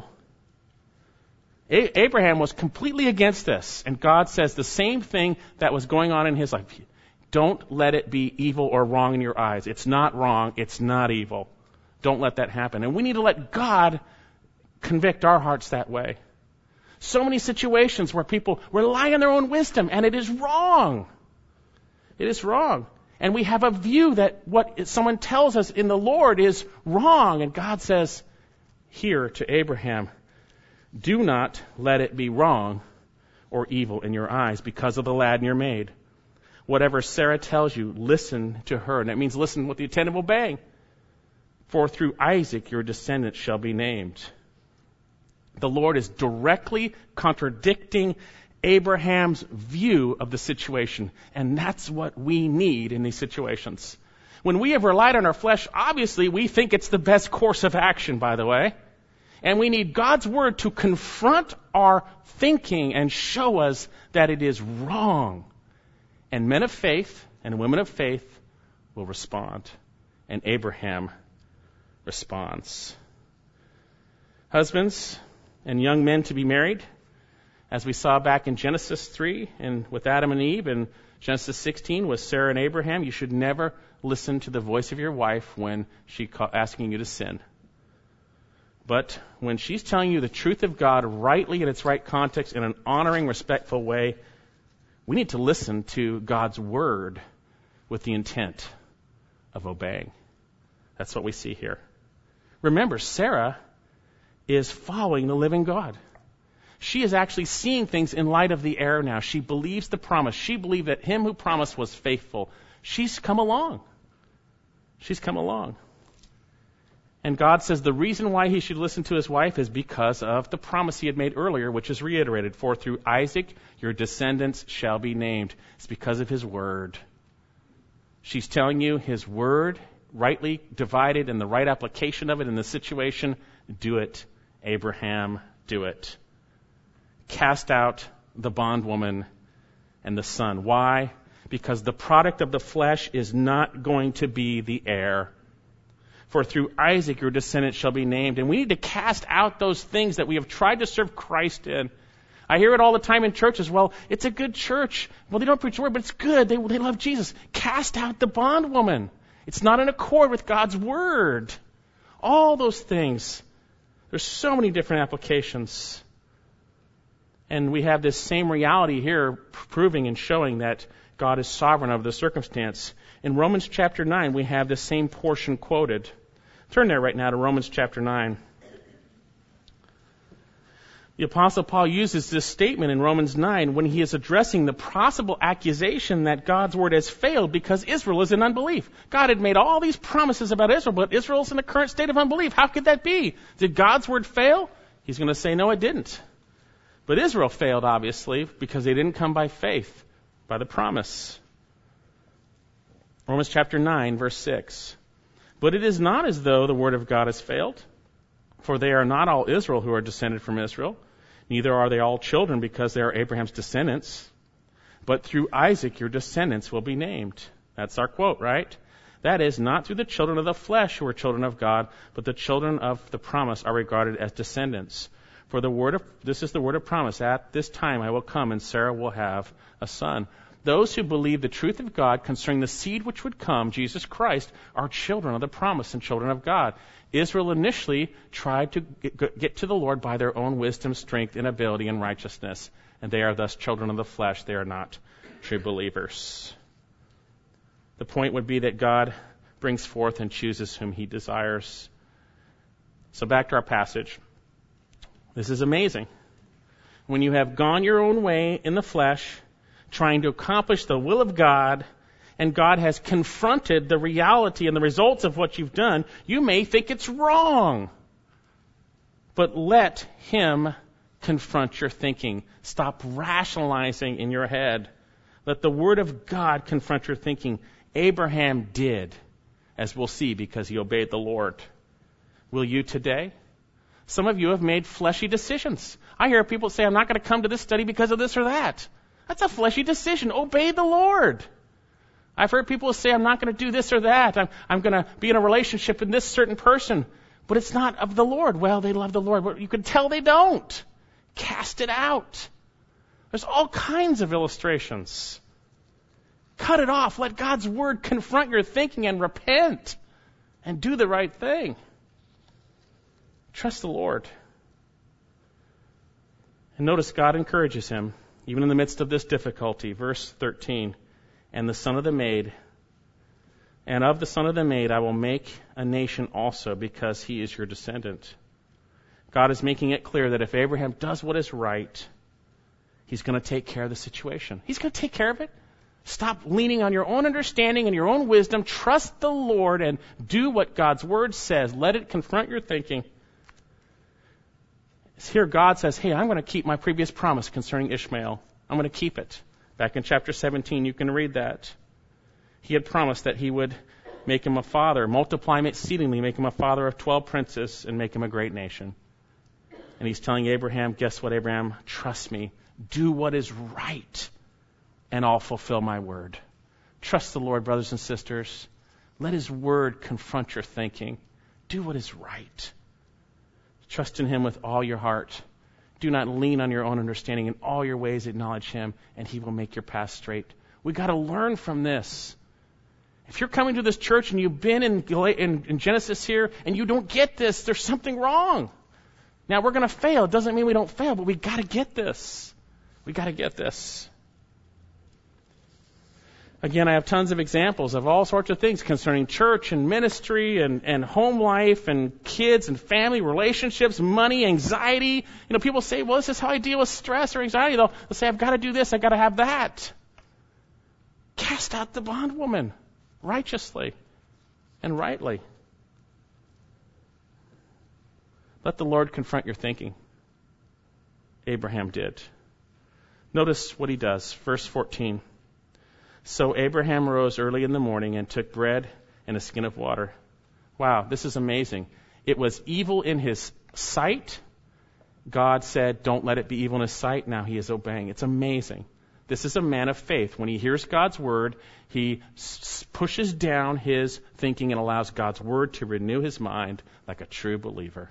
A- Abraham was completely against this. And God says the same thing that was going on in his life. Don't let it be evil or wrong in your eyes. It's not wrong. It's not evil. Don't let that happen. And we need to let God convict our hearts that way. So many situations where people rely on their own wisdom, and it is wrong. It is wrong. And we have a view that what someone tells us in the Lord is wrong. And God says here to Abraham, do not let it be wrong or evil in your eyes because of the lad in your maid. Whatever Sarah tells you, listen to her. And that means listen with the attentive obeying. For through Isaac your descendants shall be named. The Lord is directly contradicting Abraham's view of the situation. And that's what we need in these situations. When we have relied on our flesh, obviously we think it's the best course of action, by the way. And we need God's word to confront our thinking and show us that it is wrong. And men of faith and women of faith will respond. And Abraham responds. Husbands and young men to be married, as we saw back in Genesis three and with Adam and Eve, and Genesis sixteen with Sarah and Abraham, you should never listen to the voice of your wife when she's asking you to sin. But when she's telling you the truth of God rightly in its right context, in an honoring, respectful way, we need to listen to God's word with the intent of obeying. That's what we see here. Remember, Sarah is following the living God. She is actually seeing things in light of the heir now. She believes the promise. She believed that him who promised was faithful. She's come along. She's come along. And God says the reason why he should listen to his wife is because of the promise he had made earlier, which is reiterated. For through Isaac your descendants shall be named. It's because of his word. She's telling you his word, rightly divided and the right application of it in the situation. Do it, Abraham, do it. Cast out the bondwoman and the son. Why? Because the product of the flesh is not going to be the heir. For through Isaac your descendants shall be named. And we need to cast out those things that we have tried to serve Christ in. I hear it all the time in churches. Well, it's a good church. Well, they don't preach the word, but it's good. They, they love Jesus. Cast out the bondwoman. It's not in accord with God's word. All those things. There's so many different applications. And we have this same reality here proving and showing that God is sovereign over the circumstance. In Romans chapter nine, we have the same portion quoted. Turn there right now to Romans chapter nine. The Apostle Paul uses this statement in Romans nine when he is addressing the possible accusation that God's word has failed because Israel is in unbelief. God had made all these promises about Israel, but Israel's in a current state of unbelief. How could that be? Did God's word fail? He's going to say, no, it didn't. But Israel failed, obviously, because they didn't come by faith, by the promise. Romans chapter nine, verse six. But it is not as though the word of God has failed, for they are not all Israel who are descended from Israel. Neither are they all children because they are Abraham's descendants, but through Isaac your descendants will be named. That's our quote, right? That is, not through the children of the flesh who are children of God, but the children of the promise are regarded as descendants. For the word of, this is the word of promise. At this time I will come, and Sarah will have a son. Those who believe the truth of God concerning the seed which would come, Jesus Christ, are children of the promise and children of God. Israel initially tried to get to the Lord by their own wisdom, strength, and ability and righteousness, and they are thus children of the flesh. They are not true believers. The point would be that God brings forth and chooses whom he desires. So back to our passage. This is amazing. When you have gone your own way in the flesh, trying to accomplish the will of God, and God has confronted the reality and the results of what you've done, you may think it's wrong. But let him confront your thinking. Stop rationalizing in your head. Let the word of God confront your thinking. Abraham did, as we'll see, because he obeyed the Lord. Will you today? Some of you have made fleshy decisions. I hear people say, I'm not going to come to this study because of this or that. That's a fleshy decision. Obey the Lord. I've heard people say, I'm not going to do this or that. I'm, I'm going to be in a relationship with this certain person. But it's not of the Lord. Well, they love the Lord. But you can tell they don't. Cast it out. There's all kinds of illustrations. Cut it off. Let God's word confront your thinking and repent. And do the right thing. Trust the Lord. And notice God encourages him, even in the midst of this difficulty. Verse thirteen. And the son of the maid, and of the son of the maid I will make a nation also, because he is your descendant. God is making it clear that if Abraham does what is right, he's going to take care of the situation. He's going to take care of it. Stop leaning on your own understanding and your own wisdom. Trust the Lord and do what God's word says. Let it confront your thinking. Here God says, hey, I'm going to keep my previous promise concerning Ishmael. I'm going to keep it. Back in chapter seventeen, you can read that. He had promised that he would make him a father, multiply him exceedingly, make him a father of twelve princes, and make him a great nation. And he's telling Abraham, guess what, Abraham? Trust me. Do what is right, and I'll fulfill my word. Trust the Lord, brothers and sisters. Let his word confront your thinking. Do what is right. Trust in him with all your heart. Do not lean on your own understanding. In all your ways acknowledge him, and he will make your path straight. We've got to learn from this. If you're coming to this church and you've been in, in, in Genesis here and you don't get this, there's something wrong. Now, we're going to fail. It doesn't mean we don't fail, but we've got to get this. We've got to get this. Again, I have tons of examples of all sorts of things concerning church and ministry and, and home life and kids and family relationships, money, anxiety. You know, people say, well, this is how I deal with stress or anxiety. They'll, they'll say, I've got to do this. I've got to have that. Cast out the bondwoman righteously and rightly. Let the Lord confront your thinking. Abraham did. Notice what he does. Verse fourteen. So Abraham rose early in the morning and took bread and a skin of water. Wow, this is amazing. It was evil in his sight. God said, don't let it be evil in his sight. Now he is obeying. It's amazing. This is a man of faith. When he hears God's word, he s- pushes down his thinking and allows God's word to renew his mind like a true believer.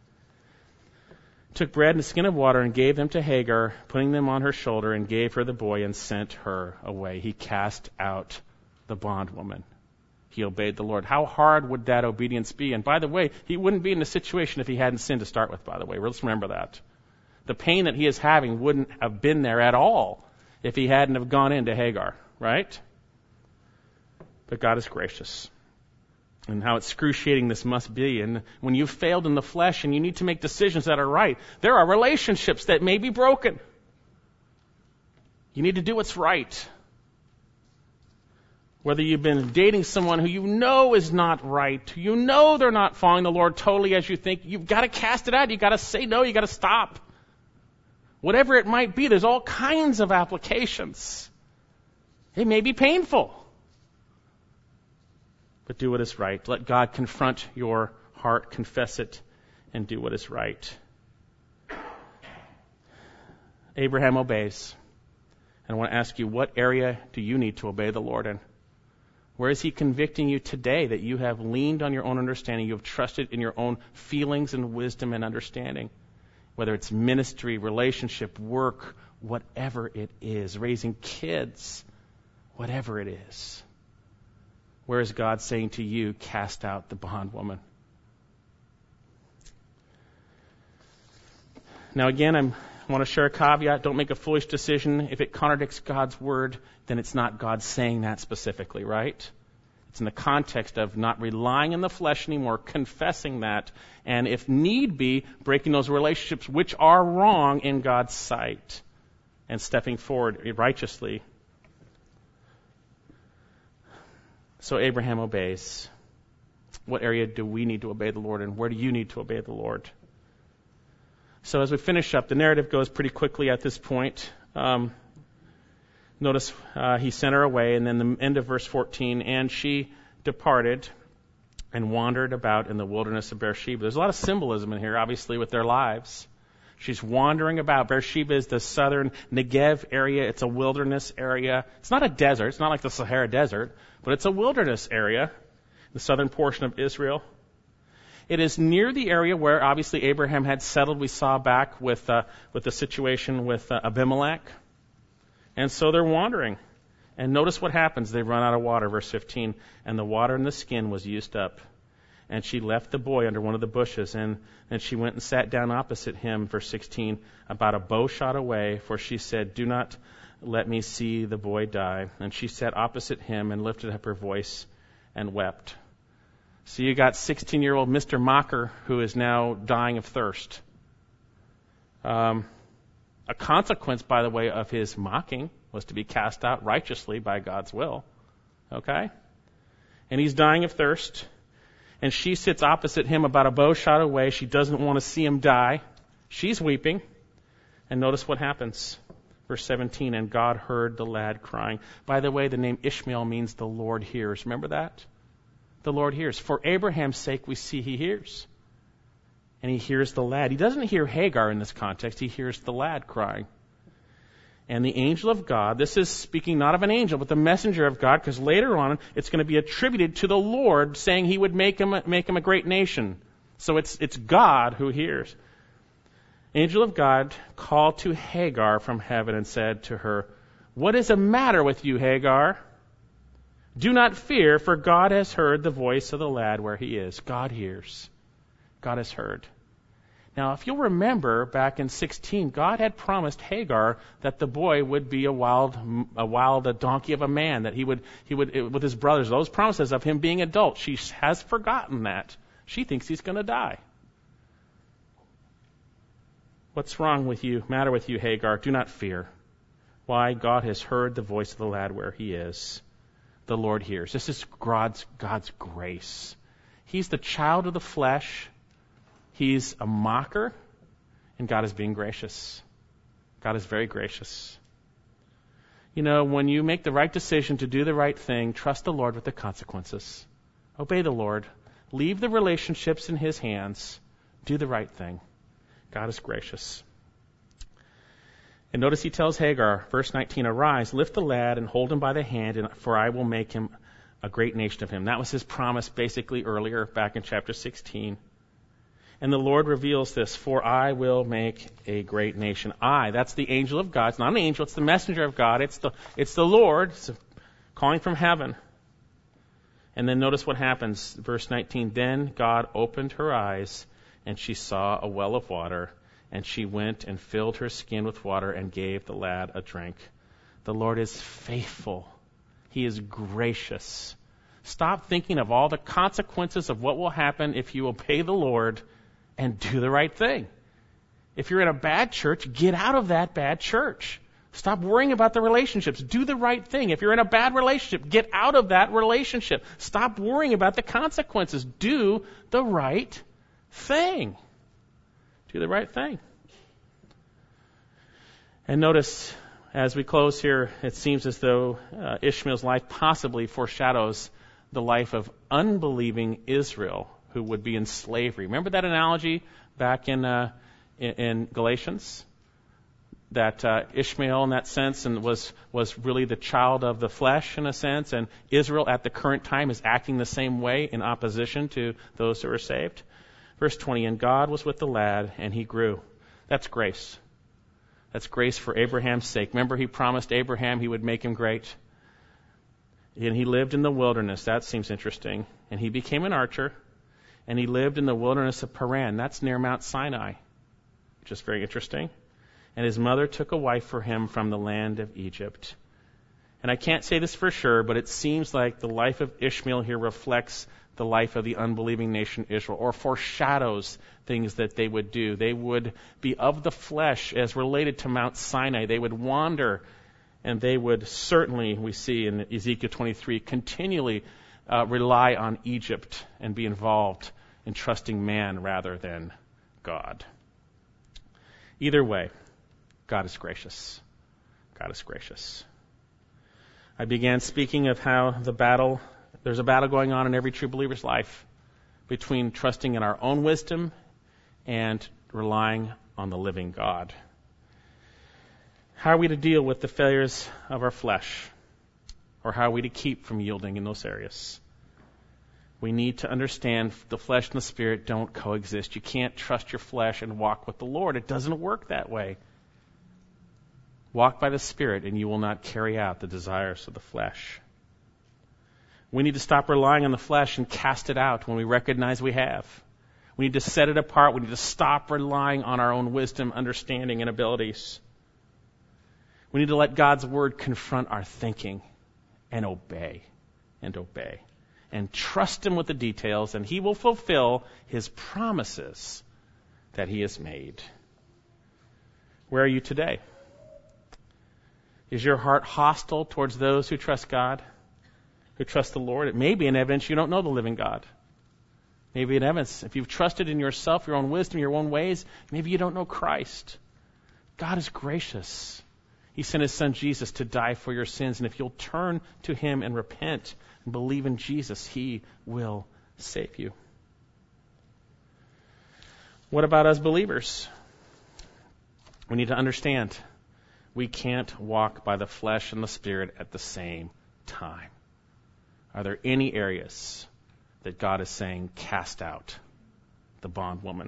Took bread and a skin of water and gave them to Hagar, putting them on her shoulder, and gave her the boy and sent her away. He cast out the bondwoman. He obeyed the Lord. How hard would that obedience be? And by the way, he wouldn't be in the situation if he hadn't sinned to start with, by the way. Let's remember that. The pain that he is having wouldn't have been there at all if he hadn't have gone into Hagar, right? But God is gracious. And how excruciating this must be. And when you've failed in the flesh and you need to make decisions that are right, there are relationships that may be broken. You need to do what's right. Whether you've been dating someone who you know is not right, who you know they're not following the Lord totally as you think, you've got to cast it out. You've got to say no. You've got to stop. Whatever it might be, there's all kinds of applications. It may be painful. But do what is right. Let God confront your heart, confess it, and do what is right. Abraham obeys. And I want to ask you, what area do you need to obey the Lord in? Where is he convicting you today that you have leaned on your own understanding, you have trusted in your own feelings and wisdom and understanding? Whether it's ministry, relationship, work, whatever it is, raising kids, whatever it is. Where is God saying to you, cast out the bondwoman? Now again, I'm, I want to share a caveat. Don't make a foolish decision. If it contradicts God's word, then it's not God saying that specifically, right? It's in the context of not relying on the flesh anymore, confessing that, and if need be, breaking those relationships which are wrong in God's sight, and stepping forward righteously. So Abraham obeys. What area do we need to obey the Lord, and where do you need to obey the Lord? So as we finish up, the narrative goes pretty quickly at this point. Um, notice uh, he sent her away, and then the end of verse fourteen, and she departed and wandered about in the wilderness of Beersheba. There's a lot of symbolism in here, obviously, with their lives. She's wandering about. Beersheba is the southern Negev area. It's a wilderness area. It's not a desert. It's not like the Sahara Desert, but it's a wilderness area, the southern portion of Israel. It is near the area where obviously Abraham had settled. We saw back with uh, with the situation with uh, Abimelech. And so they're wandering. And notice what happens. They run out of water, verse fifteen. And the water in the skin was used up. And she left the boy under one of the bushes. And, and she went and sat down opposite him, verse sixteen, about a bow shot away. For she said, do not let me see the boy die. And she sat opposite him and lifted up her voice and wept. So you got sixteen-year-old Mister Mocker who is now dying of thirst. Um, a consequence, by the way, of his mocking was to be cast out righteously by God's will. Okay? And he's dying of thirst. And she sits opposite him about a bow shot away. She doesn't want to see him die. She's weeping. And notice what happens. Verse seventeen, and God heard the lad crying. By the way, the name Ishmael means the Lord hears. Remember that? The Lord hears. For Abraham's sake, we see he hears. And he hears the lad. He doesn't hear Hagar in this context. He hears the lad crying. And the angel of God, this is speaking not of an angel, but the messenger of God, because later on it's going to be attributed to the Lord, saying he would make him, make him a great nation. So it's, it's God who hears. Angel of God called to Hagar from heaven and said to her, what is the matter with you, Hagar? Do not fear, for God has heard the voice of the lad where he is. God hears. God has heard. Now, if you'll remember, back in sixteen, God had promised Hagar that the boy would be a wild, a wild a donkey of a man, that he would, he would, with his brothers. Those promises of him being adult, she has forgotten that. She thinks he's going to die. What's wrong with you? Matter with you, Hagar? Do not fear. Why? God has heard the voice of the lad where he is. The Lord hears. This is God's, God's grace. He's the child of the flesh. He's a mocker. And God is being gracious. God is very gracious. You know, when you make the right decision to do the right thing, trust the Lord with the consequences. Obey the Lord. Leave the relationships in his hands. Do the right thing. God is gracious. And notice he tells Hagar, verse nineteen, arise, lift the lad and hold him by the hand, for I will make him a great nation of him. That was his promise basically earlier, back in chapter sixteen. And the Lord reveals this, for I will make a great nation. I, that's the angel of God. It's not an angel, it's the messenger of God. It's the, it's the Lord it's calling from heaven. And then notice what happens. Verse nineteen, then God opened her eyes, and she saw a well of water. And she went and filled her skin with water and gave the lad a drink. The Lord is faithful. He is gracious. Stop thinking of all the consequences of what will happen if you obey the Lord and do the right thing. If you're in a bad church, get out of that bad church. Stop worrying about the relationships. Do the right thing. If you're in a bad relationship, get out of that relationship. Stop worrying about the consequences. Do the right thing. Do the right thing. And notice, as we close here, it seems as though uh, Ishmael's life possibly foreshadows the life of unbelieving Israel, who would be in slavery. Remember that analogy back in, uh, in, in Galatians? that uh, Ishmael in that sense and was, was really the child of the flesh in a sense, and Israel at the current time is acting the same way in opposition to those who are saved. Verse twenty, and God was with the lad, and he grew. That's grace. That's grace for Abraham's sake. Remember, he promised Abraham he would make him great. And he lived in the wilderness. That seems interesting. And he became an archer, and he lived in the wilderness of Paran. That's near Mount Sinai, which is very interesting. And his mother took a wife for him from the land of Egypt. And I can't say this for sure, but it seems like the life of Ishmael here reflects the life of the unbelieving nation Israel, or foreshadows things that they would do. They would be of the flesh as related to Mount Sinai. They would wander, and they would certainly, we see in Ezekiel twenty-three, continually uh, rely on Egypt and be involved in trusting man rather than God. Either way, God is gracious. God is gracious. I began speaking of how the battle, there's a battle going on in every true believer's life between trusting in our own wisdom and relying on the living God. How are we to deal with the failures of our flesh? Or how are we to keep from yielding in those areas? We need to understand the flesh and the spirit don't coexist. You can't trust your flesh and walk with the Lord. It doesn't work that way. Walk by the Spirit, and you will not carry out the desires of the flesh. We need to stop relying on the flesh and cast it out when we recognize we have. We need to set it apart. We need to stop relying on our own wisdom, understanding, and abilities. We need to let God's Word confront our thinking and obey, and obey. And trust Him with the details, and He will fulfill His promises that He has made. Where are you today? Is your heart hostile towards those who trust God, who trust the Lord? It may be an evidence you don't know the living God. Maybe an evidence, if you've trusted in yourself, your own wisdom, your own ways, maybe you don't know Christ. God is gracious. He sent His Son Jesus to die for your sins, and if you'll turn to Him and repent and believe in Jesus, He will save you. What about us believers? We need to understand we can't walk by the flesh and the Spirit at the same time. Are there any areas that God is saying, cast out the bondwoman?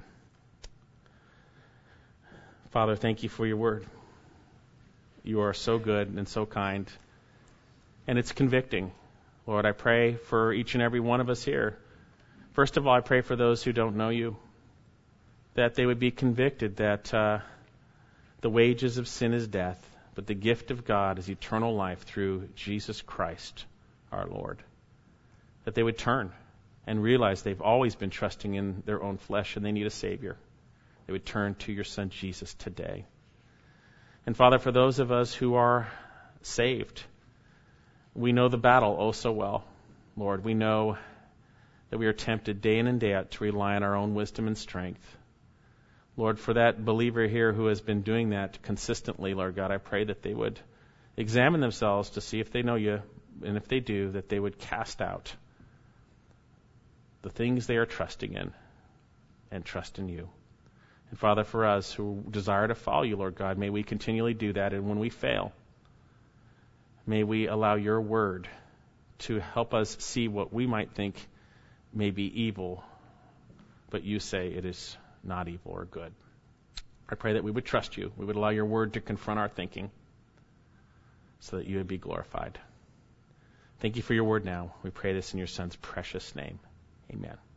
Father, thank you for your word. You are so good and so kind, and it's convicting. Lord, I pray for each and every one of us here. First of all, I pray for those who don't know you, that they would be convicted that uh, the wages of sin is death, but the gift of God is eternal life through Jesus Christ, our Lord. That they would turn and realize they've always been trusting in their own flesh and they need a Savior. They would turn to your Son Jesus today. And Father, for those of us who are saved, we know the battle oh so well. Lord, we know that we are tempted day in and day out to rely on our own wisdom and strength. Lord, for that believer here who has been doing that consistently, Lord God, I pray that they would examine themselves to see if they know you, and if they do, that they would cast out the things they are trusting in and trust in you. And Father, for us who desire to follow you, Lord God, may we continually do that, and when we fail, may we allow your word to help us see what we might think may be evil, but you say it is not evil or good. I pray that we would trust you. We would allow your word to confront our thinking so that you would be glorified. Thank you for your word now. We pray this in your Son's precious name. Amen.